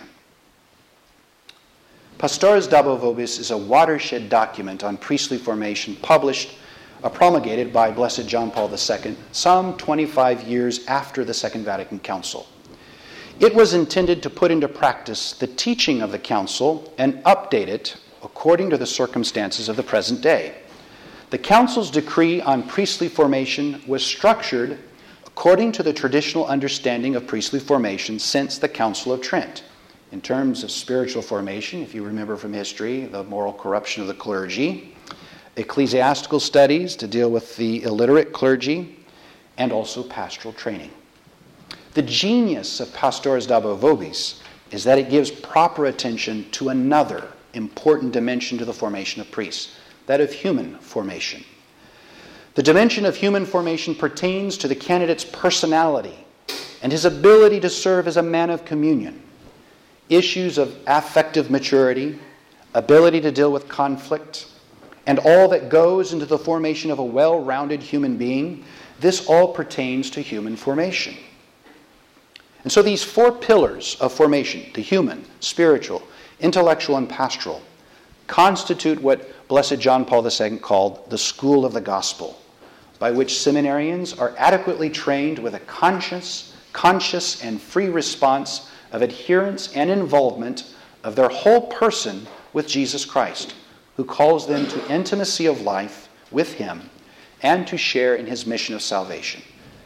Speaker 4: Pastores Dabo Vobis is a watershed document on priestly formation published, uh, promulgated by Blessed John Paul the Second some twenty-five years after the Second Vatican Council. It was intended to put into practice the teaching of the Council and update it according to the circumstances of the present day. The Council's decree on priestly formation was structured according to the traditional understanding of priestly formation since the Council of Trent. In terms of spiritual formation, if you remember from history, the moral corruption of the clergy, ecclesiastical studies to deal with the illiterate clergy, and also pastoral training. The genius of Pastores Dabo Vobis is that it gives proper attention to another important dimension to the formation of priests, that of human formation. The dimension of human formation pertains to the candidate's personality and his ability to serve as a man of communion. Issues of affective maturity, ability to deal with conflict, and all that goes into the formation of a well-rounded human being, this all pertains to human formation. And so these four pillars of formation, the human, spiritual, intellectual, and pastoral, constitute what Blessed John Paul the Second called the school of the gospel, by which seminarians are adequately trained with a conscious, conscious and free response of adherence and involvement of their whole person with Jesus Christ, who calls them to intimacy of life with him and to share in his mission of salvation.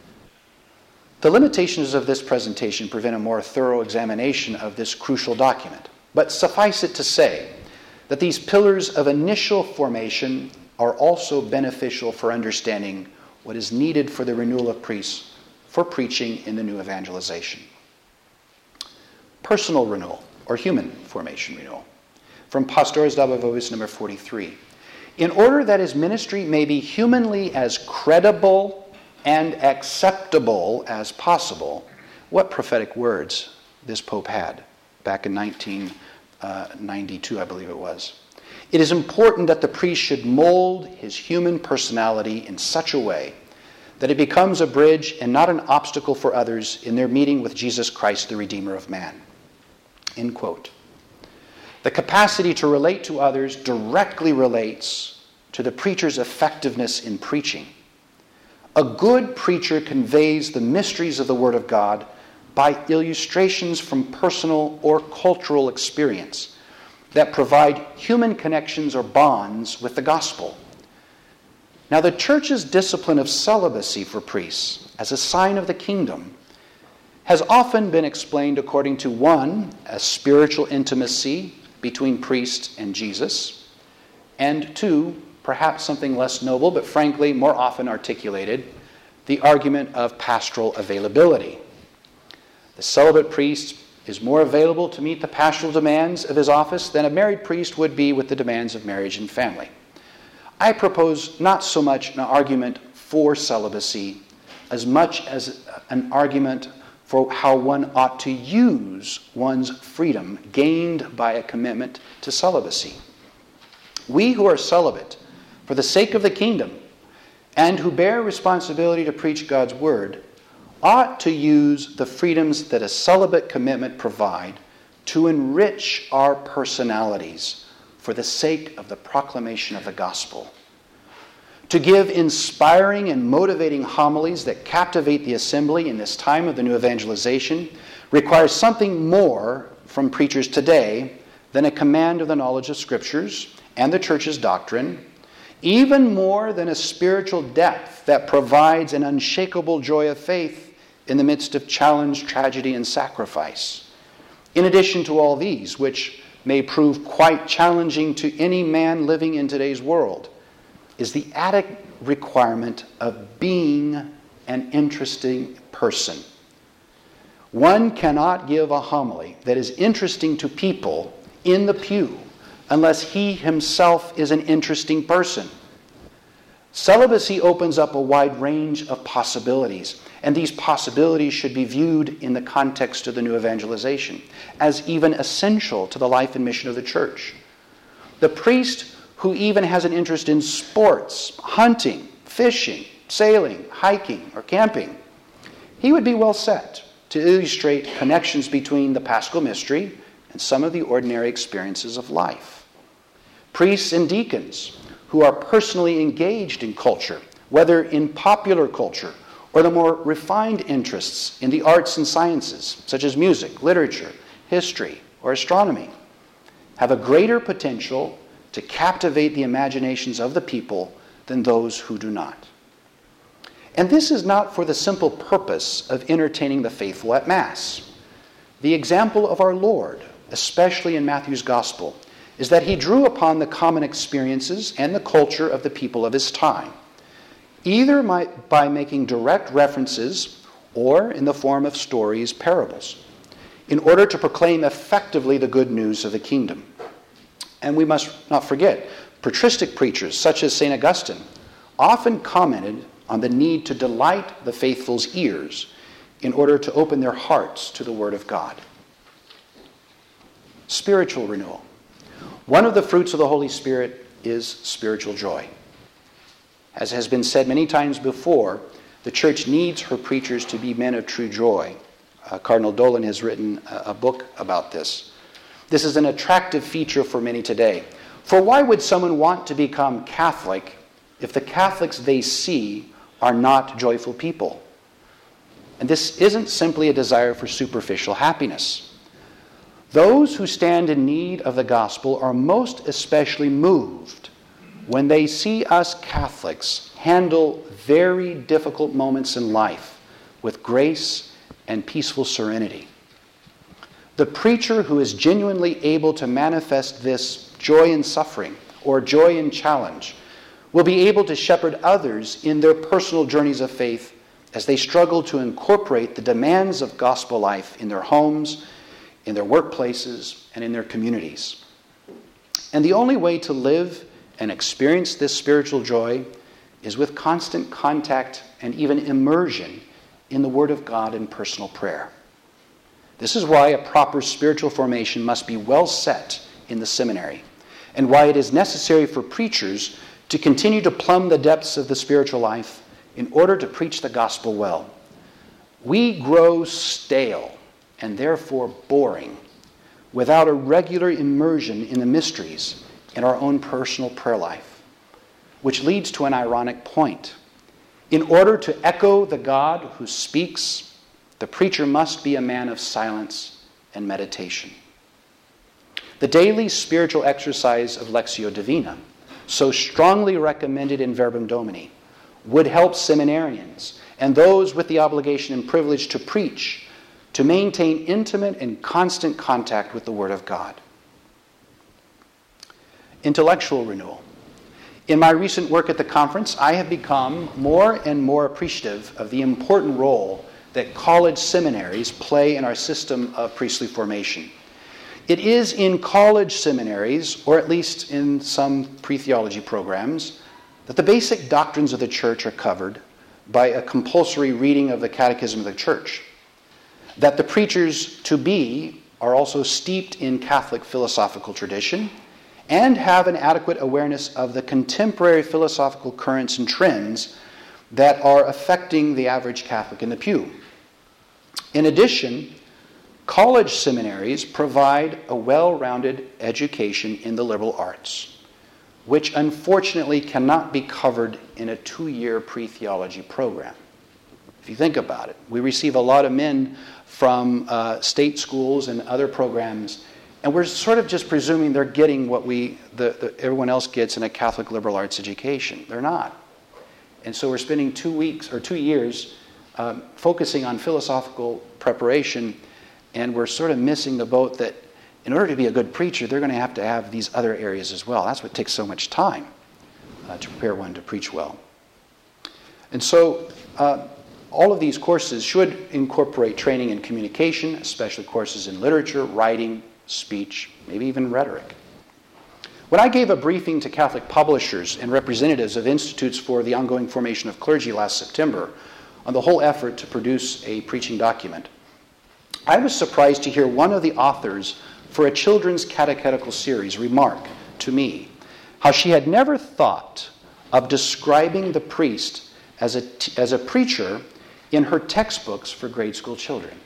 Speaker 4: The limitations of this presentation prevent a more thorough examination of this crucial document, but suffice it to say that these pillars of initial formation are also beneficial for understanding what is needed for the renewal of priests for preaching in the new evangelization. Personal renewal, or human formation renewal, from Pastores Dabei Vobis number forty-three. In order that his ministry may be humanly as credible and acceptable as possible, what prophetic words this Pope had back in nineteen ninety-two, I believe it was. It is important that the priest should mold his human personality in such a way that it becomes a bridge and not an obstacle for others in their meeting with Jesus Christ, the Redeemer of man. End quote. The capacity to relate to others directly relates to the preacher's effectiveness in preaching. A good preacher conveys the mysteries of the Word of God by illustrations from personal or cultural experience that provide human connections or bonds with the gospel. Now, the Church's discipline of celibacy for priests as a sign of the kingdom has often been explained according to, one, a spiritual intimacy between priest and Jesus, and two, perhaps something less noble, but frankly more often articulated, the argument of pastoral availability. The celibate priest is more available to meet the pastoral demands of his office than a married priest would be with the demands of marriage and family. I propose not so much an argument for celibacy as much as an argument for how one ought to use one's freedom gained by a commitment to celibacy. We who are celibate, for the sake of the kingdom, and who bear responsibility to preach God's word, ought to use the freedoms that a celibate commitment provide to enrich our personalities for the sake of the proclamation of the gospel. To give inspiring and motivating homilies that captivate the assembly in this time of the new evangelization requires something more from preachers today than a command of the knowledge of Scriptures and the Church's doctrine, even more than a spiritual depth that provides an unshakable joy of faith in the midst of challenge, tragedy, and sacrifice. In addition to all these, which may prove quite challenging to any man living in today's world, is the added requirement of being an interesting person. One cannot give a homily that is interesting to people in the pew unless he himself is an interesting person. Celibacy opens up a wide range of possibilities, and these possibilities should be viewed in the context of the new evangelization as even essential to the life and mission of the church. The priest who even has an interest in sports, hunting, fishing, sailing, hiking, or camping, he would be well set to illustrate connections between the Paschal mystery and some of the ordinary experiences of life. Priests and deacons who are personally engaged in culture, whether in popular culture or the more refined interests in the arts and sciences, such as music, literature, history, or astronomy, have a greater potential to captivate the imaginations of the people than those who do not. And this is not for the simple purpose of entertaining the faithful at Mass. The example of our Lord, especially in Matthew's Gospel, is that he drew upon the common experiences and the culture of the people of his time, either by making direct references or in the form of stories, parables. in order to proclaim effectively the good news of the kingdom. And we must not forget, patristic preachers such as Saint Augustine often commented on the need to delight the faithful's ears in order to open their hearts to the Word of God. Spiritual renewal. One of the fruits of the Holy Spirit is spiritual joy. As has been said many times before, the church needs her preachers to be men of true joy. Uh, Cardinal Dolan has written a, a book about this. This is an attractive feature for many today. For why would someone want to become Catholic if the Catholics they see are not joyful people? And this isn't simply a desire for superficial happiness. Those who stand in need of the gospel are most especially moved when they see us Catholics handle very difficult moments in life with grace and peaceful serenity. The preacher who is genuinely able to manifest this joy in suffering or joy in challenge will be able to shepherd others in their personal journeys of faith as they struggle to incorporate the demands of gospel life in their homes, in their workplaces, and in their communities. And the only way to live and experience this spiritual joy is with constant contact and even immersion in the Word of God in personal prayer. This is why a proper spiritual formation must be well set in the seminary, and why it is necessary for preachers to continue to plumb the depths of the spiritual life in order to preach the gospel well. We grow stale and therefore boring without a regular immersion in the mysteries in our own personal prayer life, which leads to an ironic point. In order to echo the God who speaks, the preacher must be a man of silence and meditation. The daily spiritual exercise of Lectio Divina, so strongly recommended in Verbum Domini, would help seminarians and those with the obligation and privilege to preach to maintain intimate and constant contact with the Word of God. Intellectual renewal. In my recent work at the conference, I have become more and more appreciative of the important role that college seminaries play in our system of priestly formation. It is in college seminaries, or at least in some pre-theology programs, that the basic doctrines of the church are covered by a compulsory reading of the Catechism of the Church. That the preachers to be are also steeped in Catholic philosophical tradition and have an adequate awareness of the contemporary philosophical currents and trends that are affecting the average Catholic in the pew. In addition, college seminaries provide a well-rounded education in the liberal arts, which unfortunately cannot be covered in a two-year pre-theology program. If you think about it, we receive a lot of men from uh, state schools and other programs, and we're sort of just presuming they're getting what we, the, the, everyone else gets in a Catholic liberal arts education. They're not. And so we're spending two weeks or two years um, focusing on philosophical preparation, and we're sort of missing the boat that in order to be a good preacher, they're going to have to have these other areas as well. That's what takes so much time uh, to prepare one to preach well. And so uh, all of these courses should incorporate training in communication, especially courses in literature, writing, speech, maybe even rhetoric. When I gave a briefing to Catholic publishers and representatives of institutes for the ongoing formation of clergy last September on the whole effort to produce a preaching document, I was surprised to hear one of the authors for a children's catechetical series remark to me how she had never thought of describing the priest as a, t- as a preacher in her textbooks for grade school children.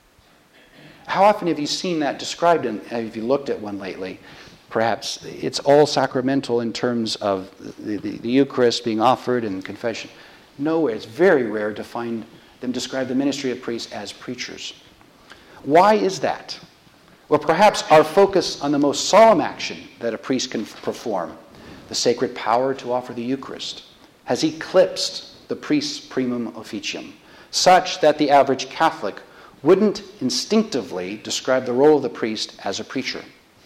Speaker 4: How often have you seen that described, and have you looked at one lately? Perhaps it's all sacramental in terms of the, the, the Eucharist being offered and confession. Nowhere, it's very rare to find them describe the ministry of priests as preachers. Why is that? Well, perhaps our focus on the most solemn action that a priest can perform, the sacred power to offer the Eucharist, has eclipsed the priest's primum officium, such that the average Catholic wouldn't instinctively describe the role of the priest as a preacher.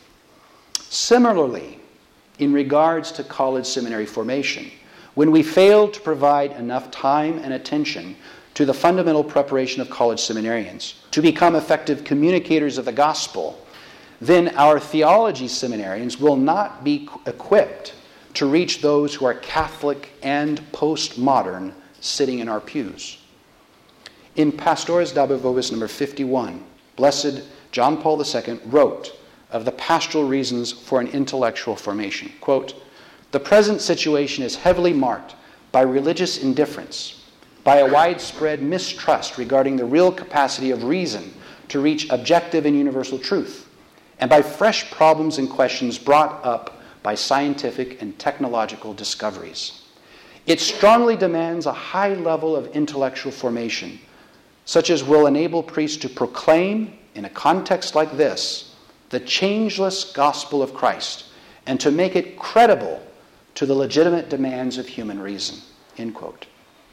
Speaker 4: Similarly, in regards to college seminary formation, when we fail to provide enough time and attention to the fundamental preparation of college seminarians to become effective communicators of the gospel, then our theology seminarians will not be equipped to reach those who are Catholic and postmodern sitting in our pews. In Pastores Dabe Vobis number fifty-one, Blessed John Paul the Second wrote of the pastoral reasons for an intellectual formation, quote, "The present situation is heavily marked by religious indifference, by a widespread mistrust regarding the real capacity of reason to reach objective and universal truth, and by fresh problems and questions brought up by scientific and technological discoveries. It strongly demands a high level of intellectual formation, such as will enable priests to proclaim, in a context like this, the changeless gospel of Christ, and to make it credible to the legitimate demands of human reason." End quote.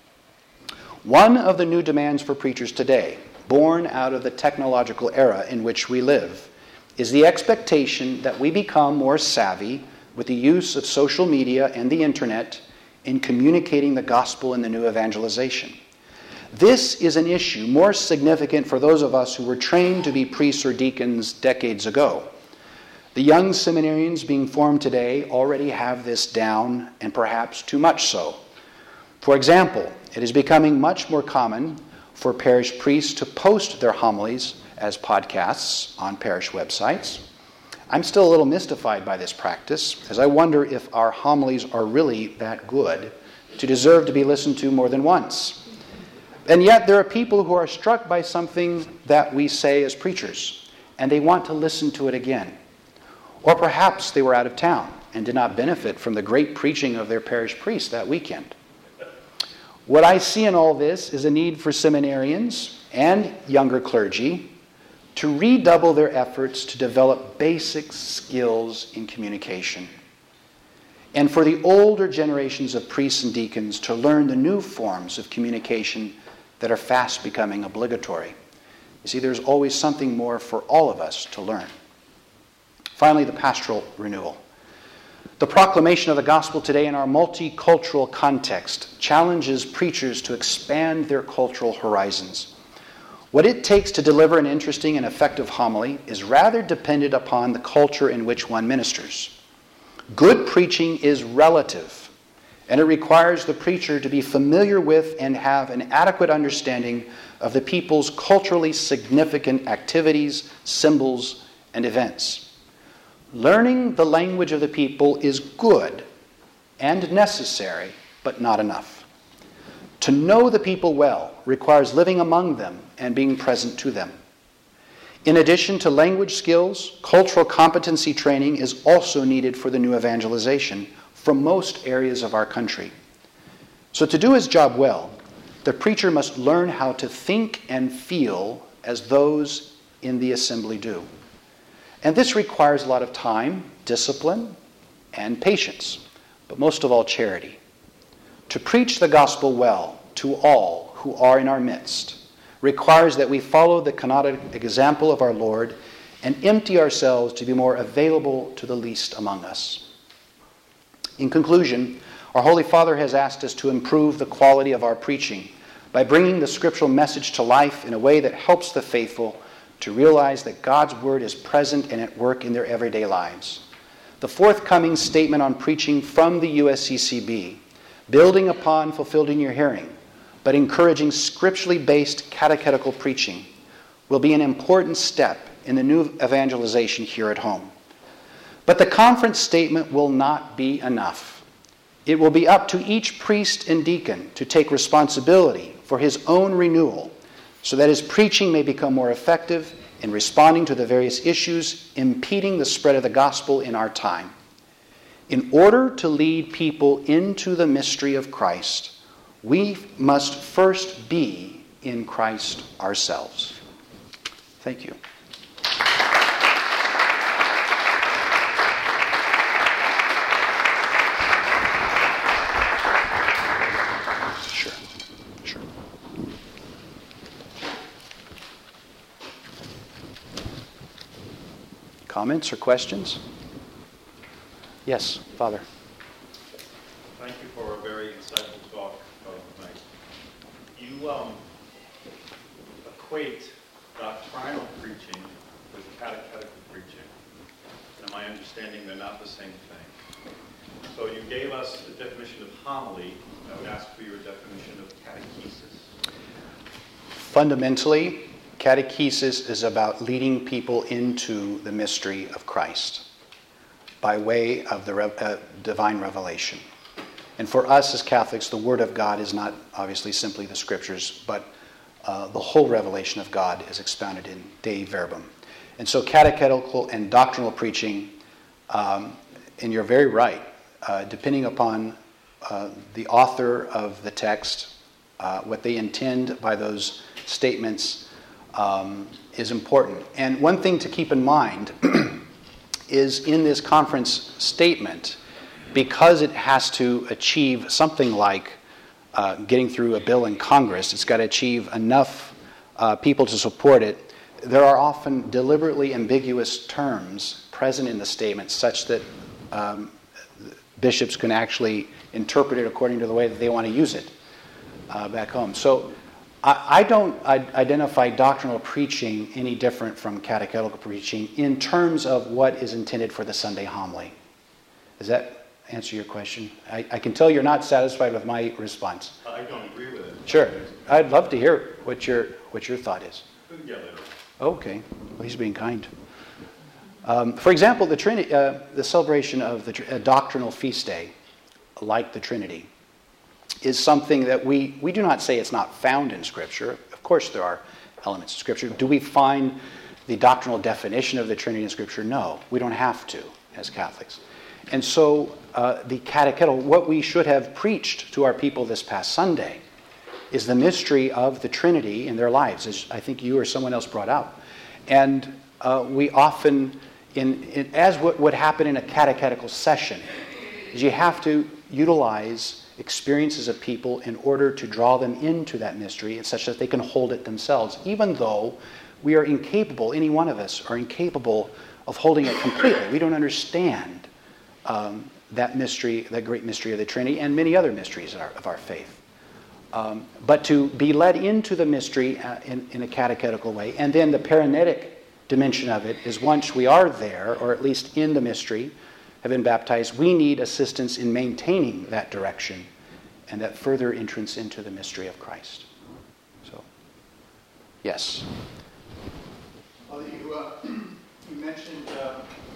Speaker 4: One of the new demands for preachers today, born out of the technological era in which we live, is the expectation that we become more savvy with the use of social media and the internet in communicating the gospel in the new evangelization. This is an issue more significant for those of us who were trained to be priests or deacons decades ago. The young seminarians being formed today already have this down, and perhaps too much so. For example, it is becoming much more common for parish priests to post their homilies as podcasts on parish websites. I'm still a little mystified by this practice, because I wonder if our homilies are really that good to deserve to be listened to more than once. And yet there are people who are struck by something that we say as preachers, and they want to listen to it again. Or perhaps they were out of town and did not benefit from the great preaching of their parish priest that weekend. What I see in all this is a need for seminarians and younger clergy to redouble their efforts to develop basic skills in communication, and for the older generations of priests and deacons to learn the new forms of communication that are fast becoming obligatory. You see, there's always something more for all of us to learn. Finally, the pastoral renewal. The proclamation of the gospel today in our multicultural context challenges preachers to expand their cultural horizons. What it takes to deliver an interesting and effective homily is rather dependent upon the culture in which one ministers. Good preaching is relative, and it requires the preacher to be familiar with and have an adequate understanding of the people's culturally significant activities, symbols, and events. Learning the language of the people is good and necessary, but not enough. To know the people well requires living among them and being present to them. In addition to language skills, cultural competency training is also needed for the new evangelization from most areas of our country. So to do his job well, the preacher must learn how to think and feel as those in the assembly do. And this requires a lot of time, discipline, and patience, but most of all, charity. To preach the gospel well to all who are in our midst requires that we follow the canonic example of our Lord and empty ourselves to be more available to the least among us. In conclusion, our Holy Father has asked us to improve the quality of our preaching by bringing the scriptural message to life in a way that helps the faithful to realize that God's word is present and at work in their everyday lives. The forthcoming statement on preaching from the U S C C B, building upon fulfilled in your hearing, but encouraging scripturally based catechetical preaching, will be an important step in the new evangelization here at home. But the conference statement will not be enough. It will be up to each priest and deacon to take responsibility for his own renewal, so that his preaching may become more effective in responding to the various issues impeding the spread of the gospel in our time. In order to lead people into the mystery of Christ, we must first be in Christ ourselves. Thank you. Comments or questions? Yes, Father.
Speaker 5: Thank you for a very insightful talk uh, tonight. You um, equate doctrinal preaching with catechetical preaching. In my understanding, they're not the same thing. So you gave us the definition of homily. I would ask for your definition of catechesis.
Speaker 4: Fundamentally, catechesis is about leading people into the mystery of Christ by way of the re- uh, divine revelation. And for us as Catholics, the Word of God is not obviously simply the Scriptures, but uh, the whole revelation of God is expounded in Dei Verbum. And so catechetical and doctrinal preaching, um, and you're very right, uh, depending upon uh, the author of the text, uh, what they intend by those statements um, is important. And one thing to keep in mind is in this conference statement, because it has to achieve something like uh, getting through a bill in Congress, it's got to achieve enough uh, people to support it, there are often deliberately ambiguous terms present in the statement such that um, bishops can actually interpret it according to the way that they want to use it uh, back home. So I, I don't I identify doctrinal preaching any different from catechetical preaching in terms of what is intended for the Sunday homily. Does that answer your question? I, I can tell you're not satisfied with my response.
Speaker 5: I don't agree with it.
Speaker 4: Sure. I'd love to hear what your what your thought is.
Speaker 5: Yeah, later.
Speaker 4: Okay. Well, he's being kind. Um, for example, the Trinity, uh, the celebration of the uh, doctrinal feast day, like the Trinity, is something that we, we do not say it's not found in Scripture. Of course there are elements of Scripture. Do we find the doctrinal definition of the Trinity in Scripture? No. We don't have to as Catholics. And so uh, the catechetical, what we should have preached to our people this past Sunday is the mystery of the Trinity in their lives, as I think you or someone else brought out. And uh, we often, in, in as what would happen in a catechetical session, is you have to utilize experiences of people in order to draw them into that mystery and such that they can hold it themselves, even though we are incapable, any one of us are incapable of holding it completely. We don't understand um, that mystery, that great mystery of the Trinity, and many other mysteries of our, of our faith. Um, but to be led into the mystery uh, in, in a catechetical way, and then the paranetic dimension of it is once we are there, or at least in the mystery, have been baptized, we need assistance in maintaining that direction and that further entrance into the mystery of Christ. So, yes.
Speaker 6: Well, you, uh, you mentioned, uh,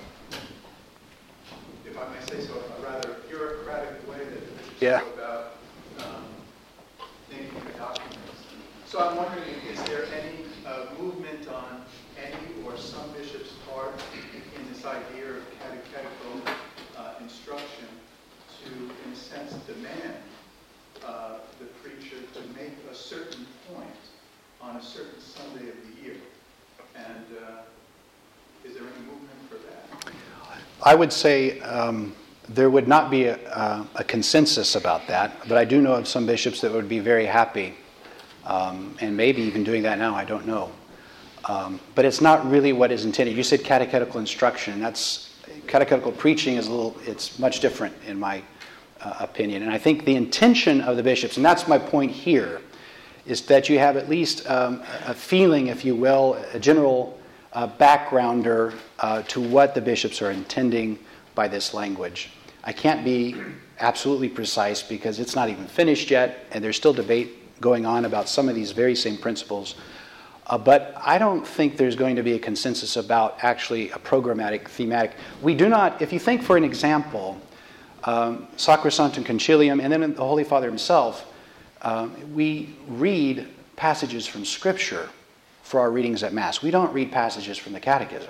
Speaker 6: if I may say so, a rather bureaucratic way that the bishops
Speaker 4: yeah.
Speaker 6: go about um, thinking of documents. So I'm wondering, is there any uh, movement on any or some bishops' part in this idea of catechetical uh, instruction to, in a sense, demand uh, the preacher to make a certain point on a certain Sunday of the year? And uh, is there any movement for that?
Speaker 4: I would say um, there would not be a, a, a consensus about that, but I do know of some bishops that would be very happy, um, and maybe even doing that now, I don't know. Um, but it's not really what is intended. You said catechetical instruction. That's catechetical preaching is a little, it's much different in my uh, opinion. And I think the intention of the bishops, and that's my point here, is that you have at least um, a feeling, if you will, a general uh, backgrounder uh, to what the bishops are intending by this language. I can't be absolutely precise because it's not even finished yet, and there's still debate going on about some of these very same principles. Uh, but I don't think there's going to be a consensus about actually a programmatic, thematic. We do not, if you think for an example, um, Sacrosanctum Concilium, and then the Holy Father himself, um, we read passages from Scripture for our readings at Mass. We don't read passages from the Catechism,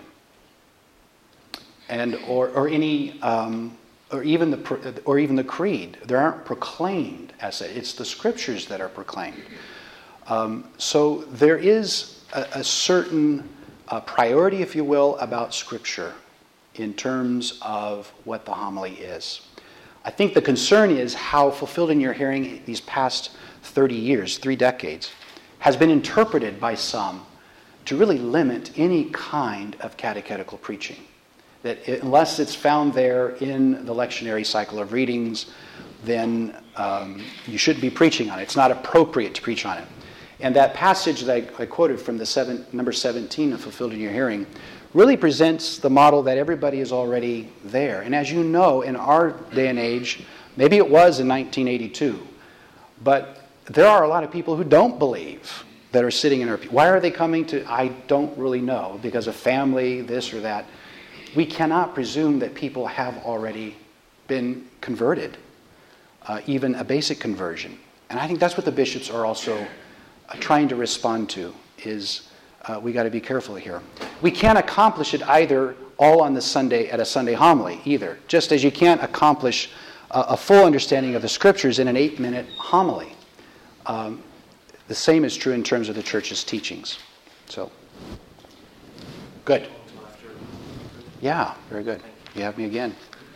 Speaker 4: and or, or any, um, or even the or even the Creed. They aren't proclaimed as such. It's the Scriptures that are proclaimed. Um, so there is a, a certain uh, priority, if you will, about Scripture in terms of what the homily is. I think the concern is how fulfilled in your hearing these past thirty years, three decades, has been interpreted by some to really limit any kind of catechetical preaching. That it, unless it's found there in the lectionary cycle of readings, then um, you shouldn't be preaching on it. It's not appropriate to preach on it. And that passage that I, I quoted from the seven, number seventeen of Fulfilled in Your Hearing really presents the model that everybody is already there. And as you know, in our day and age, maybe it was in nineteen eighty-two, but there are a lot of people who don't believe that are sitting in our pew. Why are they coming to? I don't really know, because of family, this or that. We cannot presume that people have already been converted, uh, even a basic conversion. And I think that's what the bishops are also uh, trying to respond to, is uh, we got to be careful here. We can't accomplish it either all on the Sunday at a Sunday homily either, just as you can't accomplish a, a full understanding of the Scriptures in an eight-minute homily. Um, the same is true in terms of the Church's teachings. So, good. Yeah, very good. You have me again.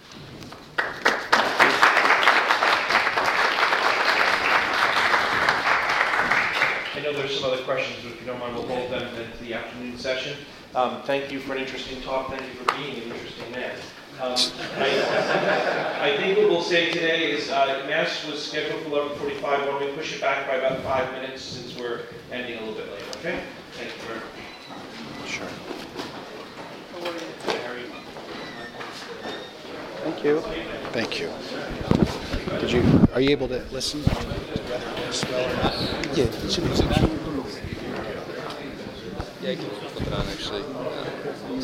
Speaker 2: I know there's some other questions, but if you don't mind, we'll hold them into the afternoon session. Um, thank you for an interesting talk. Thank you for being an interesting man. Um, I, I think what we'll say today is uh, Mass was scheduled for eleven forty-five. Why don't we push it back by about five minutes since we're ending a little bit later, okay? Thank you very much.
Speaker 4: Sure. Thank you. Thank you. Did you? Are you able to listen? Whether it goes well or not? Yeah. It should be.
Speaker 1: Yeah, I can flip it on actually. Uh,